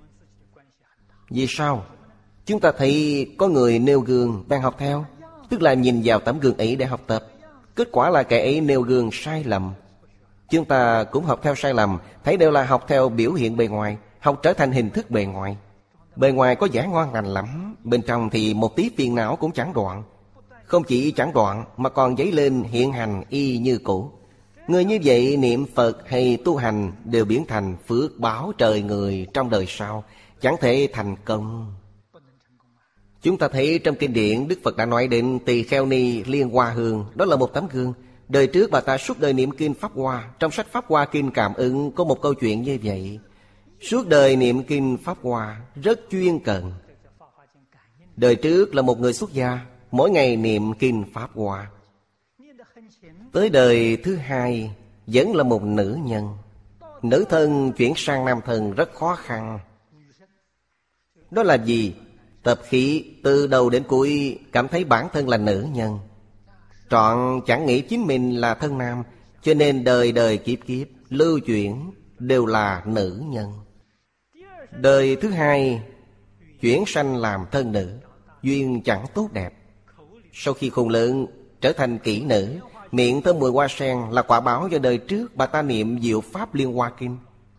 Vì sao? Chúng ta thấy có người nêu gương đang học theo, tức là nhìn vào tấm gương ấy để học tập. Kết quả là kẻ ấy nêu gương sai lầm. Chúng ta cũng học theo sai lầm, thấy đều là học theo biểu hiện bề ngoài, học trở thành hình thức bề ngoài. Bề ngoài có vẻ ngoan lành lắm, bên trong thì một tí phiền não cũng chẳng đoạn. Không chỉ chẳng đoạn mà còn dấy lên hiện hành y như cũ. Người như vậy niệm Phật hay tu hành đều biến thành phước báo trời người trong đời sau, chẳng thể thành công. Chúng ta thấy trong kinh điển Đức Phật đã nói đến Tỳ Kheo Ni Liên Hoa Hương, đó là một tấm gương. Đời trước bà ta suốt đời niệm kinh Pháp Hoa. Trong sách Pháp Hoa Kinh Cảm Ứng có một câu chuyện như vậy. Suốt đời niệm kinh Pháp Hoa, rất chuyên cần. Đời trước là một người xuất gia, mỗi ngày niệm kinh Pháp Hoa. Tới đời thứ hai vẫn là một nữ nhân. Nữ thân chuyển sang nam thân rất khó khăn. Đó là gì? Tập khí từ đầu đến cuối cảm thấy bản thân là nữ nhân, trọn chẳng nghĩ chính mình là thân nam, cho nên đời đời kiếp kiếp lưu chuyển đều là nữ nhân. Đời thứ hai chuyển sanh làm thân nữ, duyên chẳng tốt đẹp. Sau khi khôn lớn trở thành kỹ nữ, miệng thơm mùi hoa sen là quả báo do đời trước bà ta niệm diệu pháp Liên Hoa Kinh.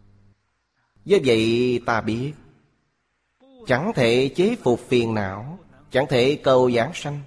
Do vậy ta biết chẳng thể chế phục phiền não, chẳng thể cầu giảng sanh.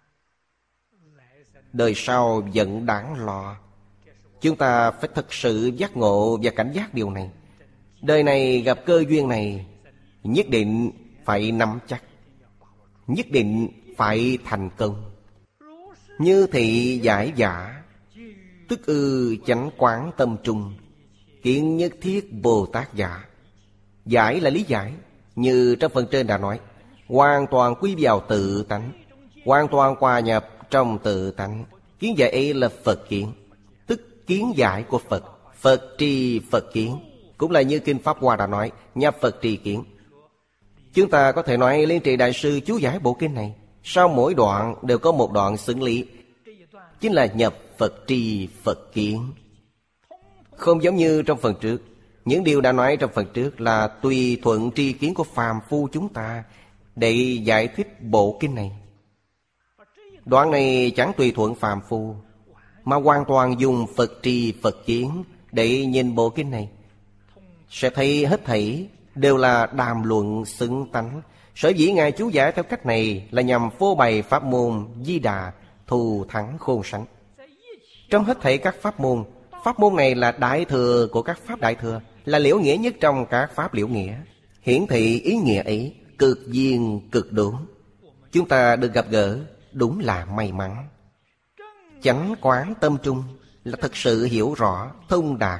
Đời sau giận đáng lo. Chúng ta phải thật sự giác ngộ và cảnh giác điều này. Đời này gặp cơ duyên này, nhất định phải nắm chắc, nhất định phải thành công. Như thị giải giả, tức ư chánh quán tâm trung, kiến nhất thiết Bồ Tát giả. Giải là lý giải, như trong phần trên đã nói, hoàn toàn quy vào tự tánh, hoàn toàn hòa nhập trong tự tánh. Kiến giải ấy là Phật kiến, tức kiến giải của Phật. Phật tri Phật kiến, cũng là như kinh Pháp Hoa đã nói, nhập Phật tri kiến. Chúng ta có thể nói Liên Trì Đại Sư chú giải bộ kinh này, sau mỗi đoạn đều có một đoạn xứng lý, chính là nhập Phật tri Phật kiến. Không giống như trong phần trước. Những điều đã nói trong phần trước là tùy thuận tri kiến của phàm phu chúng ta để giải thích bộ kinh này. Đoạn này chẳng tùy thuận phàm phu, mà hoàn toàn dùng Phật tri Phật kiến để nhìn bộ kinh này. Sẽ thấy hết thảy đều là đàm luận xứng tánh. Sở dĩ Ngài chú giải theo cách này là nhằm phô bày pháp môn Di Đà thù thắng khôn sánh. Trong hết thảy các pháp môn này là đại thừa của các pháp đại thừa, là liễu nghĩa nhất trong các pháp liễu nghĩa. Hiển thị ý nghĩa ấy cực duyên cực đúng. Chúng ta được gặp gỡ đúng là may mắn. Chánh quán tâm trung là thật sự hiểu rõ, thông đạt.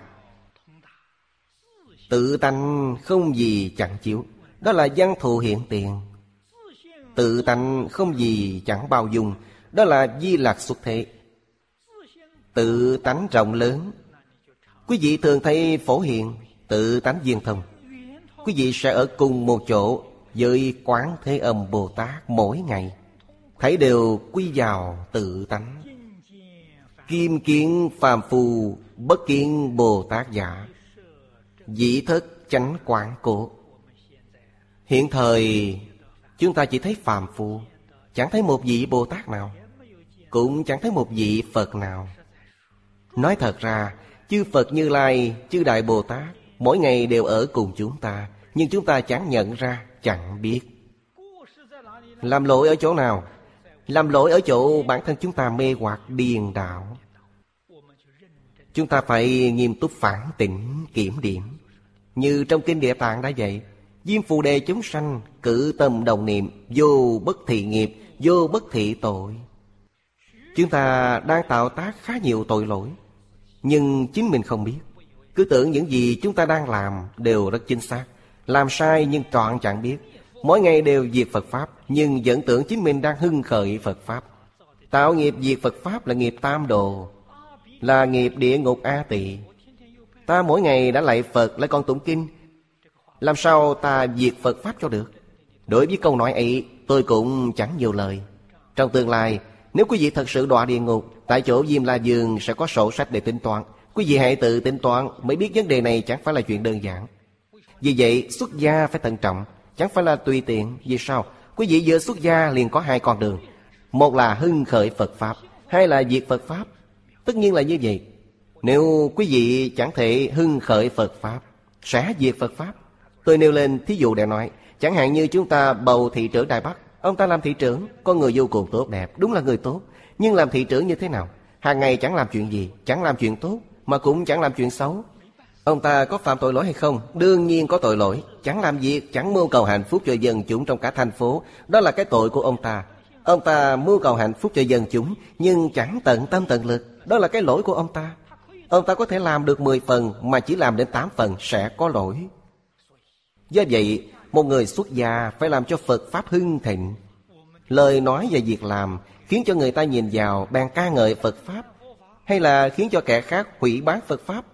Tự tánh không gì chẳng chiếu, đó là văn thù hiện tiền. Tự tánh không gì chẳng bao dung, đó là Di Lạc xuất thế. Tự tánh rộng lớn, quý vị thường thấy Phổ Hiền Tự tánh viên thông. Quý vị sẽ ở cùng một chỗ với Quán Thế Âm Bồ Tát mỗi ngày, thấy đều quy vào tự tánh. Kim kiến phàm phu, bất kiến Bồ Tát giả, dĩ thất chánh quán cố. Hiện thời chúng ta chỉ thấy phàm phu, chẳng thấy một vị Bồ Tát nào, cũng chẳng thấy một vị Phật nào. Nói thật ra, chư Phật Như Lai, chư Đại Bồ Tát mỗi ngày đều ở cùng chúng ta, nhưng chúng ta chẳng nhận ra, chẳng biết. Làm lỗi ở chỗ nào? Làm lỗi ở chỗ bản thân chúng ta mê hoặc điên đạo. Chúng ta phải nghiêm túc phản tỉnh kiểm điểm. Như trong Kinh Địa Tạng đã dạy, Diêm Phù Đề chúng sanh cử tâm đồng niệm, vô bất thị nghiệp, vô bất thị tội. Chúng ta đang tạo tác khá nhiều tội lỗi, nhưng chính mình không biết. Cứ tưởng những gì chúng ta đang làm đều rất chính xác, làm sai nhưng trọn chẳng biết. Mỗi ngày đều diệt Phật Pháp, nhưng vẫn tưởng chính mình đang hưng khởi Phật Pháp. Tạo nghiệp diệt Phật Pháp là nghiệp tam đồ, là nghiệp địa ngục A Tỳ. Ta mỗi ngày đã lạy Phật, lại còn tụng kinh, làm sao ta diệt Phật Pháp cho được? Đối với câu nói ấy, tôi cũng chẳng nhiều lời. Trong tương lai, nếu quý vị thật sự đọa địa ngục, tại chỗ Diêm La Vương sẽ có sổ sách để tính toán. Quý vị hãy tự tính toán mới biết vấn đề này chẳng phải là chuyện đơn giản. Vì vậy xuất gia phải thận trọng, chẳng phải là tùy tiện. Vì sao? Quý vị vừa xuất gia liền có hai con đường, một là hưng khởi Phật Pháp, hai là diệt Phật Pháp. Tất nhiên là như vậy. Nếu quý vị chẳng thể hưng khởi Phật Pháp, sẽ diệt Phật Pháp. Tôi nêu lên thí dụ để nói, chẳng hạn như chúng ta bầu thị trưởng Đài Bắc. Ông ta làm thị trưởng, con người vô cùng tốt đẹp, đúng là người tốt. Nhưng làm thị trưởng như thế nào? Hàng ngày chẳng làm chuyện gì, chẳng làm chuyện tốt, mà cũng chẳng làm chuyện xấu. Ông ta có phạm tội lỗi hay không? Đương nhiên có tội lỗi. Chẳng làm việc, chẳng mưu cầu hạnh phúc cho dân chúng trong cả thành phố. Đó là cái tội của ông ta. Ông ta mưu cầu hạnh phúc cho dân chúng, nhưng chẳng tận tâm tận lực. Đó là cái lỗi của ông ta. Ông ta có thể làm được 10 phần, mà chỉ làm đến 8 phần sẽ có lỗi. Do vậy, một người xuất gia phải làm cho Phật Pháp hưng thịnh. Lời nói và việc làm khiến cho người ta nhìn vào bèn ca ngợi Phật Pháp, hay là khiến cho kẻ khác hủy báng Phật Pháp?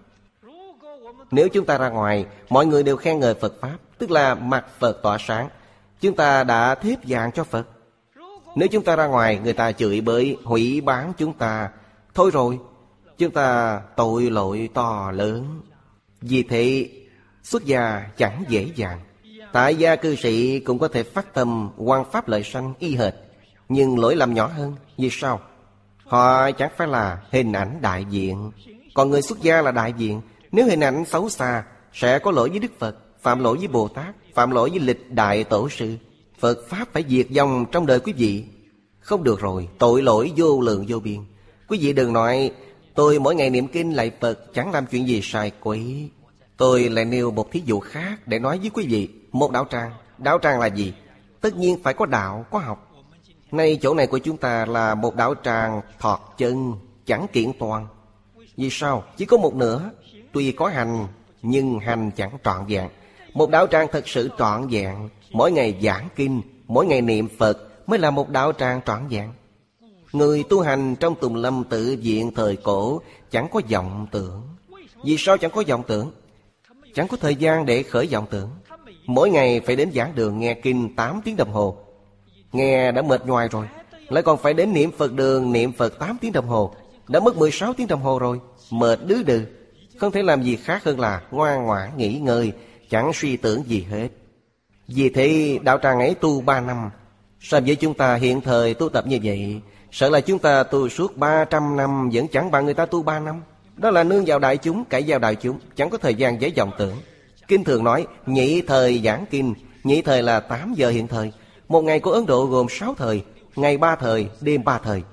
Nếu chúng ta ra ngoài, mọi người đều khen ngợi Phật Pháp, tức là mặt Phật tỏa sáng, chúng ta đã thếp vàng cho Phật. Nếu chúng ta ra ngoài, người ta chửi bới, hủy báng chúng ta, thôi rồi, chúng ta tội lỗi to lớn. Vì thế, xuất gia chẳng dễ dàng. Tại gia cư sĩ cũng có thể phát tâm hoằng pháp lợi sanh y hệt, nhưng lỗi lầm nhỏ hơn. Vì sao? Họ chẳng phải là hình ảnh đại diện, còn người xuất gia là đại diện. Nếu hình ảnh xấu xa, sẽ có lỗi với Đức Phật, phạm lỗi với Bồ Tát, phạm lỗi với lịch đại tổ sư. Phật Pháp phải diệt vong trong đời quý vị. Không được rồi, tội lỗi vô lượng vô biên. Quý vị đừng nói tôi mỗi ngày niệm kinh lạy Phật chẳng làm chuyện gì sai quấy. Tôi lại nêu một thí dụ khác để nói với quý vị. Một đạo tràng. Đạo tràng là gì? Tất nhiên phải có đạo, có học. Nay chỗ này của chúng ta là một đạo tràng thọt chân, chẳng kiện toàn. Vì sao? Chỉ có một nửa. Tuy có hành, nhưng hành chẳng trọn vẹn. Một đạo tràng thật sự trọn vẹn, mỗi ngày giảng kinh, mỗi ngày niệm Phật mới là một đạo tràng trọn vẹn. Người tu hành trong Tùng Lâm Tự Viện thời cổ chẳng có vọng tưởng. Vì sao chẳng có vọng tưởng? Chẳng có thời gian để khởi vọng tưởng. Mỗi ngày phải đến giảng đường nghe kinh 8 tiếng đồng hồ. Nghe đã mệt nhoài rồi, lại còn phải đến niệm Phật đường niệm Phật 8 tiếng đồng hồ. Đã mất 16 tiếng đồng hồ rồi, mệt đứ đừ. Không thể làm gì khác hơn là ngoan ngoãn nghỉ ngơi, chẳng suy tưởng gì hết. Vì thế đạo tràng ấy tu 3 năm. So với chúng ta hiện thời tu tập như vậy, sợ là chúng ta tu suốt 300 năm vẫn chẳng bằng người ta tu 3 năm. Đó là nương vào đại chúng, cậy vào đại chúng, chẳng có thời gian với vọng tưởng. Kinh thường nói nhị thời giảng kinh. Nhị thời là 8 giờ hiện thời. Một ngày của Ấn Độ gồm 6 thời, ngày 3 thời, đêm 3 thời.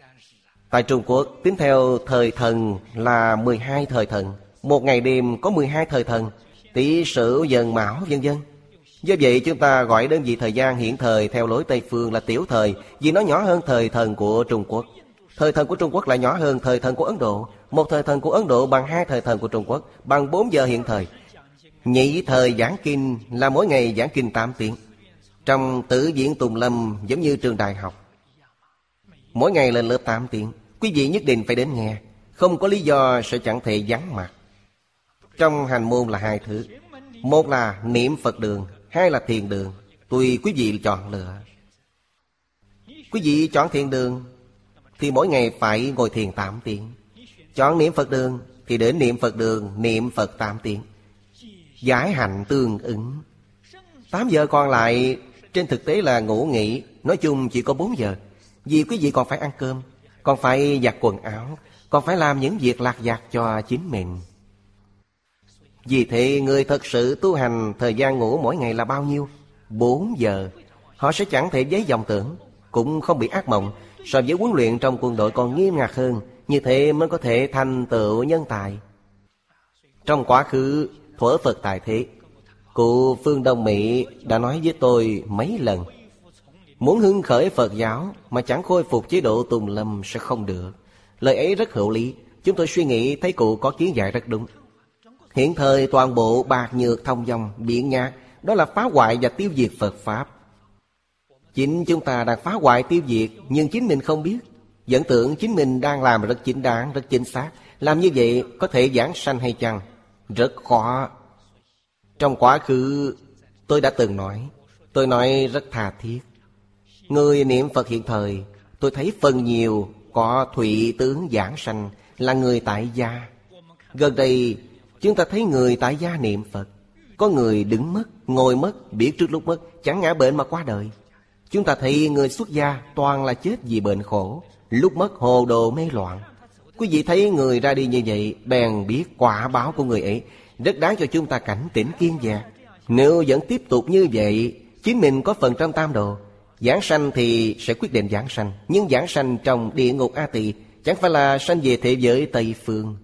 Tại Trung Quốc tính theo thời thần là 12 thời thần. Một ngày đêm có 12 thời thần, Tý Sửu Dần Mão vân vân. Do vậy chúng ta gọi đơn vị thời gian hiện thời theo lối Tây Phương là tiểu thời, vì nó nhỏ hơn thời thần của Trung Quốc. Thời thần của Trung Quốc lại nhỏ hơn thời thần của Ấn Độ. Một thời thần của Ấn Độ bằng 2 thời thần của Trung Quốc, bằng 4 giờ hiện thời. Nhị thời giảng kinh là mỗi ngày giảng kinh 8 tiếng. Trong Tử Viện Tùng Lâm giống như trường đại học, mỗi ngày lên lớp 8 tiếng. Quý vị nhất định phải đến nghe, không có lý do sẽ chẳng thể vắng mặt. Trong hành môn là 2 thứ. Một là niệm Phật đường, 2 là thiền đường. Tùy quý vị chọn lựa. Quý vị chọn thiền đường thì mỗi ngày phải ngồi thiền 8 tiếng. Chọn niệm Phật đường thì đến niệm Phật đường niệm Phật 8 tiếng. Giải hành tương ứng. 8 giờ còn lại trên thực tế là ngủ nghỉ. Nói chung chỉ có 4 giờ. Vì quý vị còn phải ăn cơm, còn phải giặt quần áo, còn phải làm những việc lặt vặt cho chính mình. Vì thế người thật sự tu hành thời gian ngủ mỗi ngày là bao nhiêu? 4 giờ. Họ sẽ chẳng thể giấy vọng tưởng, cũng không bị ác mộng. So với huấn luyện trong quân đội còn nghiêm ngặt hơn. Như thế mới có thể thành tựu nhân tài. Trong quá khứ thuở Phật tại thế, cụ Phương Đông Mỹ đã nói với tôi mấy lần, muốn hưng khởi Phật giáo mà chẳng khôi phục chế độ Tùng Lâm sẽ không được. Lời ấy rất hữu lý. Chúng tôi suy nghĩ thấy cụ có kiến giải rất đúng. Hiện thời toàn bộ bạc nhược thông dong biện nhạc, đó là phá hoại và tiêu diệt Phật Pháp. Chính chúng ta đang phá hoại tiêu diệt, nhưng chính mình không biết, vẫn tưởng chính mình đang làm rất chính đáng, rất chính xác. Làm như vậy có thể giảng sanh hay chăng? Rất khó. Trong quá khứ tôi đã từng nói, tôi nói rất tha thiết. Người niệm Phật hiện thời, tôi thấy phần nhiều có thụy tướng giảng sanh là người tại gia. Gần đây chúng ta thấy người tại gia niệm Phật. Có người đứng mất, ngồi mất, biết trước lúc mất, chẳng ngã bệnh mà qua đời. Chúng ta thấy người xuất gia toàn là chết vì bệnh khổ, lúc mất hồ đồ mê loạn. Quý vị thấy người ra đi như vậy, bèn biết quả báo của người ấy. Rất đáng cho chúng ta cảnh tỉnh kiên dè. Nếu vẫn tiếp tục như vậy, chính mình có phần trong tam đồ. Giảng sanh thì sẽ quyết định giảng sanh, nhưng giảng sanh trong địa ngục A Tỳ chẳng phải là sanh về thế giới Tây Phương.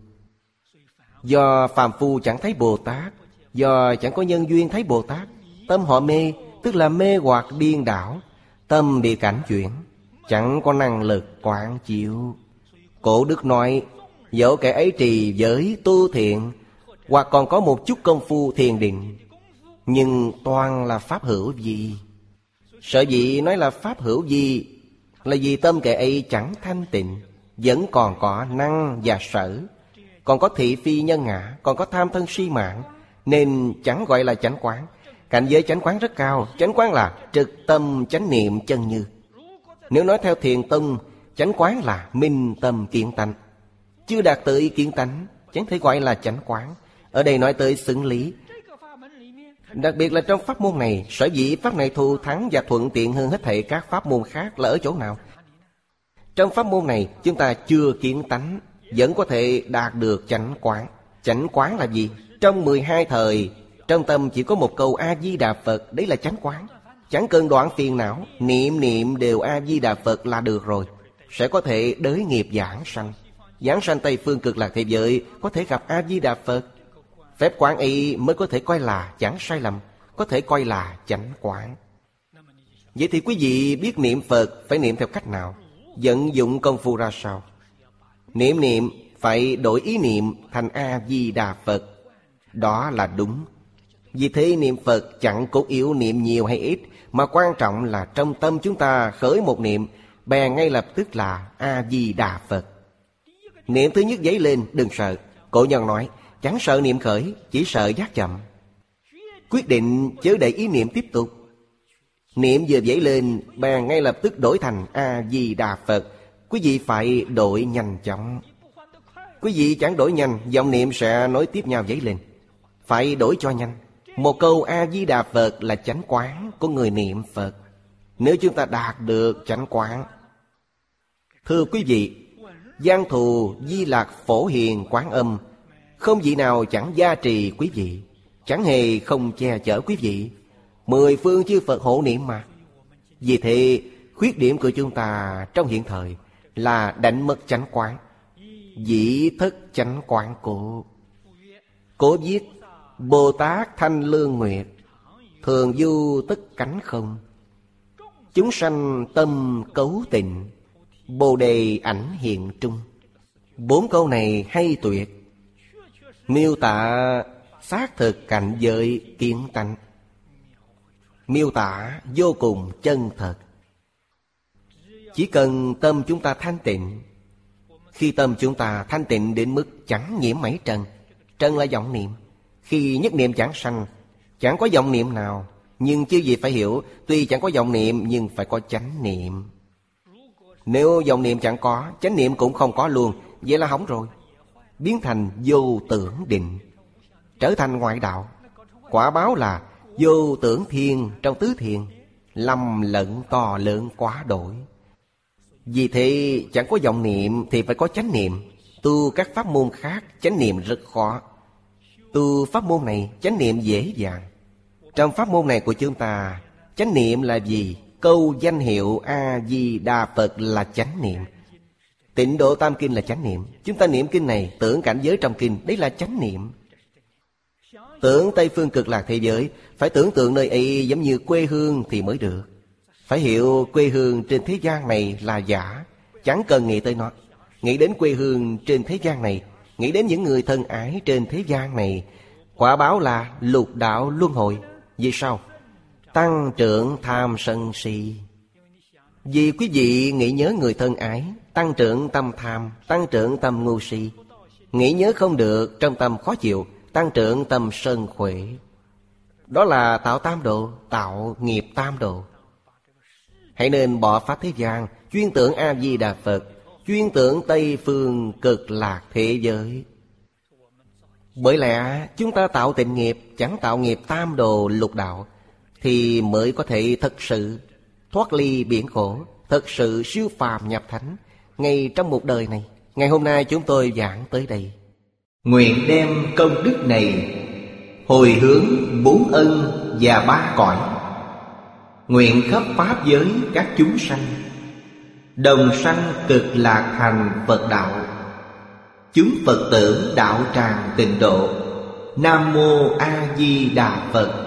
Do phàm phu chẳng thấy Bồ Tát, do chẳng có nhân duyên thấy Bồ Tát, tâm họ mê, tức là mê hoặc điên đảo. Tâm bị cảnh chuyển, chẳng có năng lực quán chiếu. Cổ đức nói, dẫu kẻ ấy trì giới tu thiện, hoặc còn có một chút công phu thiền định, nhưng toàn là pháp hữu vi. Sở dĩ nói là pháp hữu vi là vì tâm kẻ ấy chẳng thanh tịnh, vẫn còn có năng và sở, còn có thị phi nhân ngã, còn có tham thân si mạng, nên chẳng gọi là chánh quán. Cảnh giới chánh quán rất cao. Chánh quán là trực tâm chánh niệm chân như. Nếu nói theo Thiền Tông, chánh quán là minh tâm kiến tánh. Chưa đạt tới kiến tánh, chẳng thể gọi là chánh quán. Ở đây nói tới xứng lý. Đặc biệt là trong pháp môn này, sở dĩ pháp này thù thắng và thuận tiện hơn hết thảy các pháp môn khác là ở chỗ nào? Trong pháp môn này chúng ta chưa kiến tánh, vẫn có thể đạt được chánh quán. Chánh quán là gì? Trong 12 thời, trong tâm chỉ có một câu A-di-đà Phật, đấy là chánh quán. Chẳng cần đoạn phiền não, niệm niệm đều A-di-đà Phật là được rồi. Sẽ có thể đới nghiệp giảng sanh. Giảng sanh Tây Phương Cực Lạc thế giới có thể gặp A-di-đà Phật. Phép quán ấy mới có thể coi là chẳng sai lầm, có thể coi là chánh quán. Vậy thì quý vị biết niệm Phật phải niệm theo cách nào? Vận dụng công phu ra sao? Niệm niệm phải đổi ý niệm thành A-di-đà Phật. Đó là đúng. Vì thế niệm Phật chẳng cốt yếu niệm nhiều hay ít, mà quan trọng là trong tâm chúng ta khởi một niệm, bèn ngay lập tức là A-di-đà Phật. Niệm thứ nhất dấy lên, đừng sợ. Cổ nhân nói, chẳng sợ niệm khởi, chỉ sợ giác chậm. Quyết định chớ để ý niệm tiếp tục. Niệm vừa dấy lên, bèn ngay lập tức đổi thành A-di-đà Phật. Quý vị phải đổi nhanh chóng. Quý vị chẳng đổi nhanh, dòng niệm sẽ nối tiếp nhau dấy lên. Phải đổi cho nhanh. Một câu A-di-đà Phật là chánh quán của người niệm Phật. Nếu chúng ta đạt được chánh quán, thưa quý vị, Giang Thù Di Lạc Phổ Hiền Quán Âm không vị nào chẳng gia trì quý vị, chẳng hề không che chở quý vị. 10 phương chư Phật hộ niệm mà. Vì thế khuyết điểm của chúng ta trong hiện thời là đánh mất chánh quán, dĩ thất chánh quán cố. Cố viết Bồ Tát Thanh Lương Nguyệt, thường du tất cánh không. Chúng sanh tâm cấu tịnh, bồ đề ảnh hiện trung. 4 câu này hay tuyệt, miêu tả xác thực cảnh giới kiến tánh, miêu tả vô cùng chân thật. Chỉ cần tâm chúng ta thanh tịnh, khi tâm chúng ta thanh tịnh đến mức chẳng nhiễm mảy trần. Trần là vọng niệm. Khi nhất niệm chẳng sanh, chẳng có vọng niệm nào. Nhưng chư vị phải hiểu, tuy chẳng có vọng niệm nhưng phải có chánh niệm. Nếu vọng niệm chẳng có, chánh niệm cũng không có luôn, vậy là hỏng rồi. Biến thành vô tưởng định, trở thành ngoại đạo. Quả báo là vô tưởng thiên trong tứ thiền, lầm lẫn to lớn quá đổi. Vì thế chẳng có vọng niệm thì phải có chánh niệm. Tu các pháp môn khác chánh niệm rất khó. Tu pháp môn này chánh niệm dễ dàng. Trong pháp môn này của chúng ta, chánh niệm là gì? Câu danh hiệu A-di-đà Phật là chánh niệm. Tịnh Độ Tam Kinh là chánh niệm. Chúng ta niệm kinh này, tưởng cảnh giới trong kinh, đấy là chánh niệm. Tưởng Tây Phương Cực Lạc thế giới, phải tưởng tượng nơi ấy giống như quê hương thì mới được. Phải hiểu quê hương trên thế gian này là giả, chẳng cần nghĩ tới nó. Nghĩ đến quê hương trên thế gian này, nghĩ đến những người thân ái trên thế gian này, quả báo là lục đạo luân hồi. Vì sao? Tăng trưởng tham sân si. Vì quý vị nghĩ nhớ người thân ái, tăng trưởng tâm tham, tăng trưởng tâm ngu si. Nghĩ nhớ không được, trong tâm khó chịu, tăng trưởng tâm sân khuệ. Đó là tạo tam độ, tạo nghiệp tam độ. Hãy nên bỏ pháp thế gian, chuyên tưởng A-di-đà Phật, chuyên tưởng Tây Phương Cực Lạc thế giới. Bởi lẽ chúng ta tạo tịnh nghiệp, chẳng tạo nghiệp tam đồ lục đạo, thì mới có thể thật sự thoát ly biển khổ, thật sự siêu phàm nhập thánh ngay trong một đời này. Ngày hôm nay chúng tôi giảng tới đây. Nguyện đem công đức này hồi hướng 4 ân và 3 cõi. Nguyện khắp pháp giới các chúng sanh đồng sanh cực lạc thành Phật đạo. Chúng Phật tử đạo tràng tịnh độ. Nam Mô A Di Đà Phật.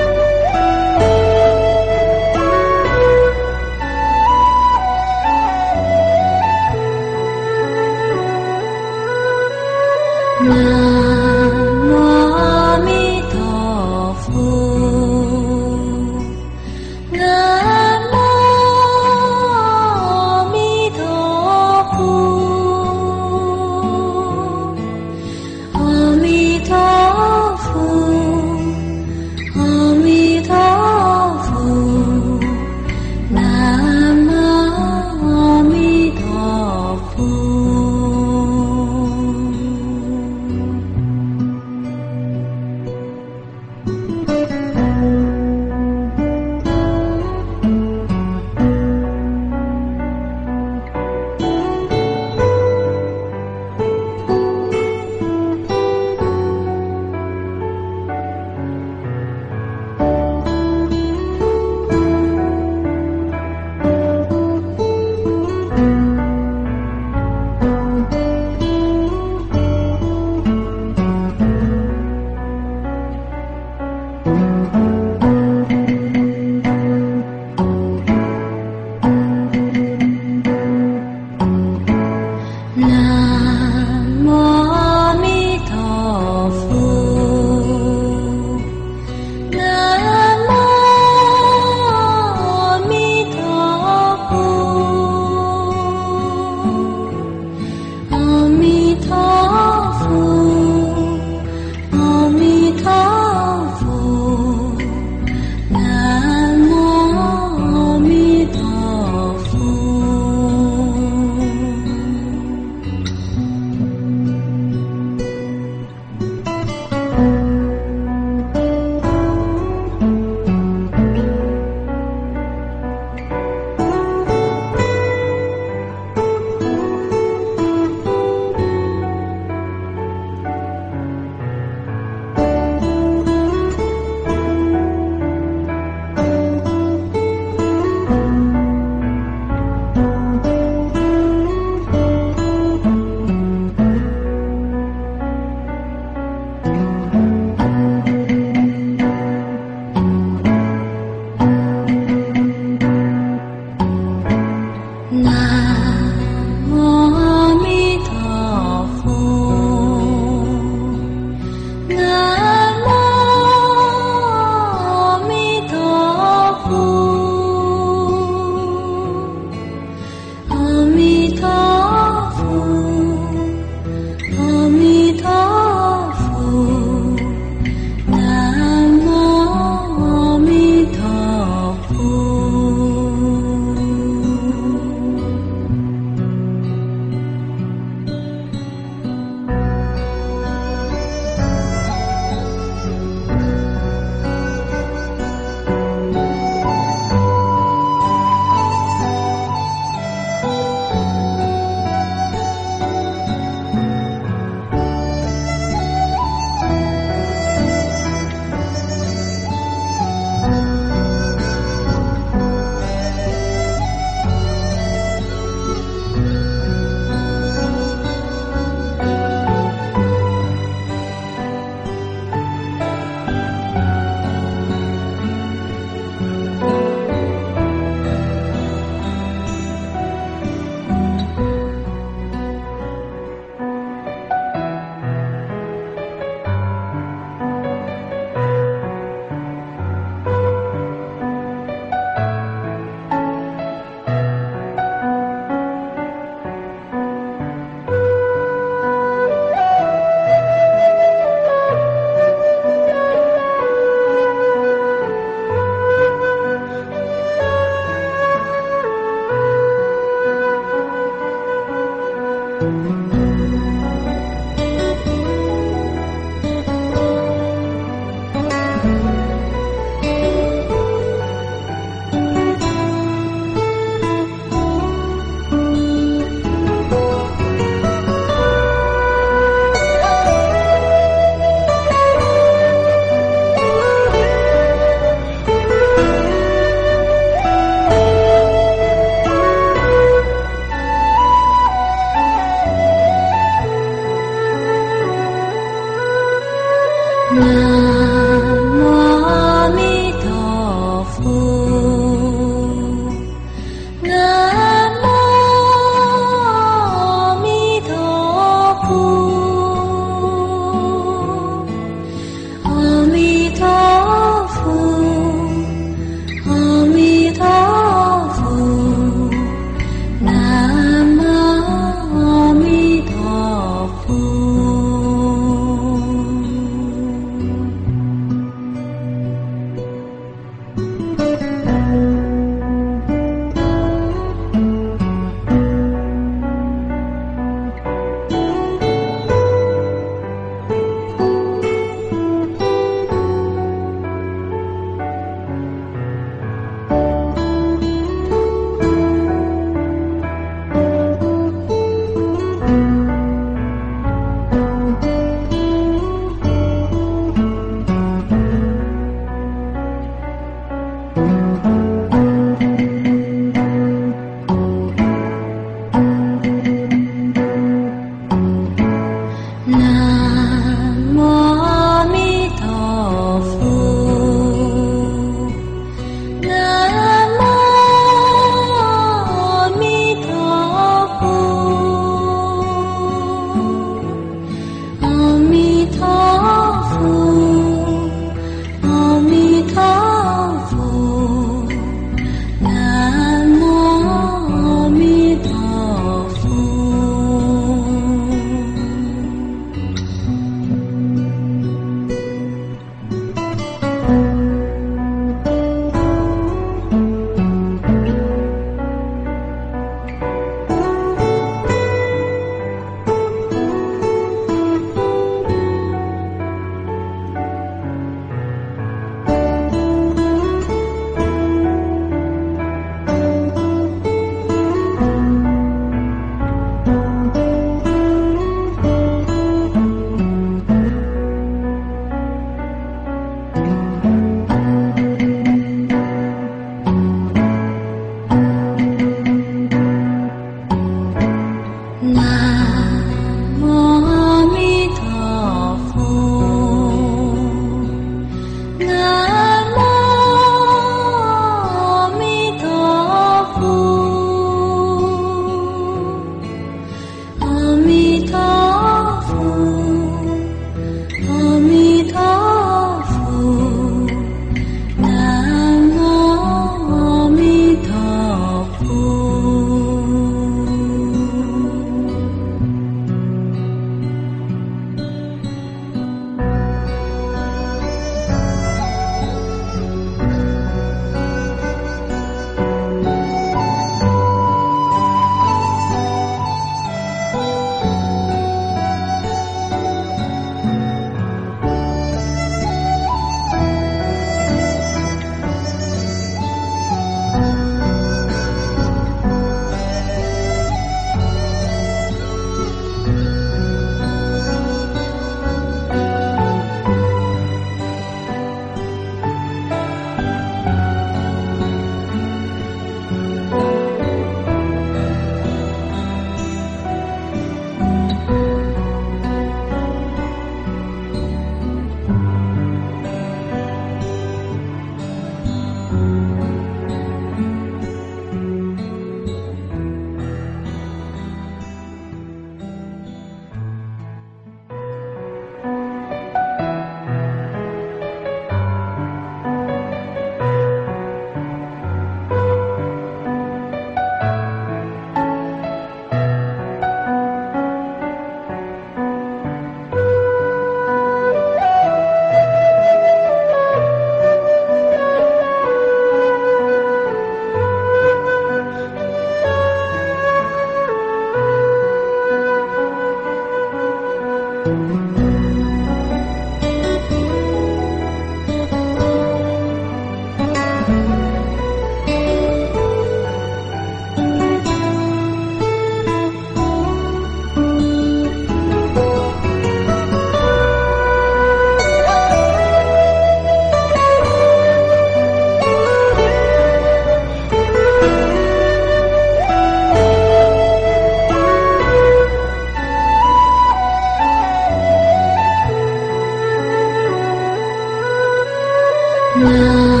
Nam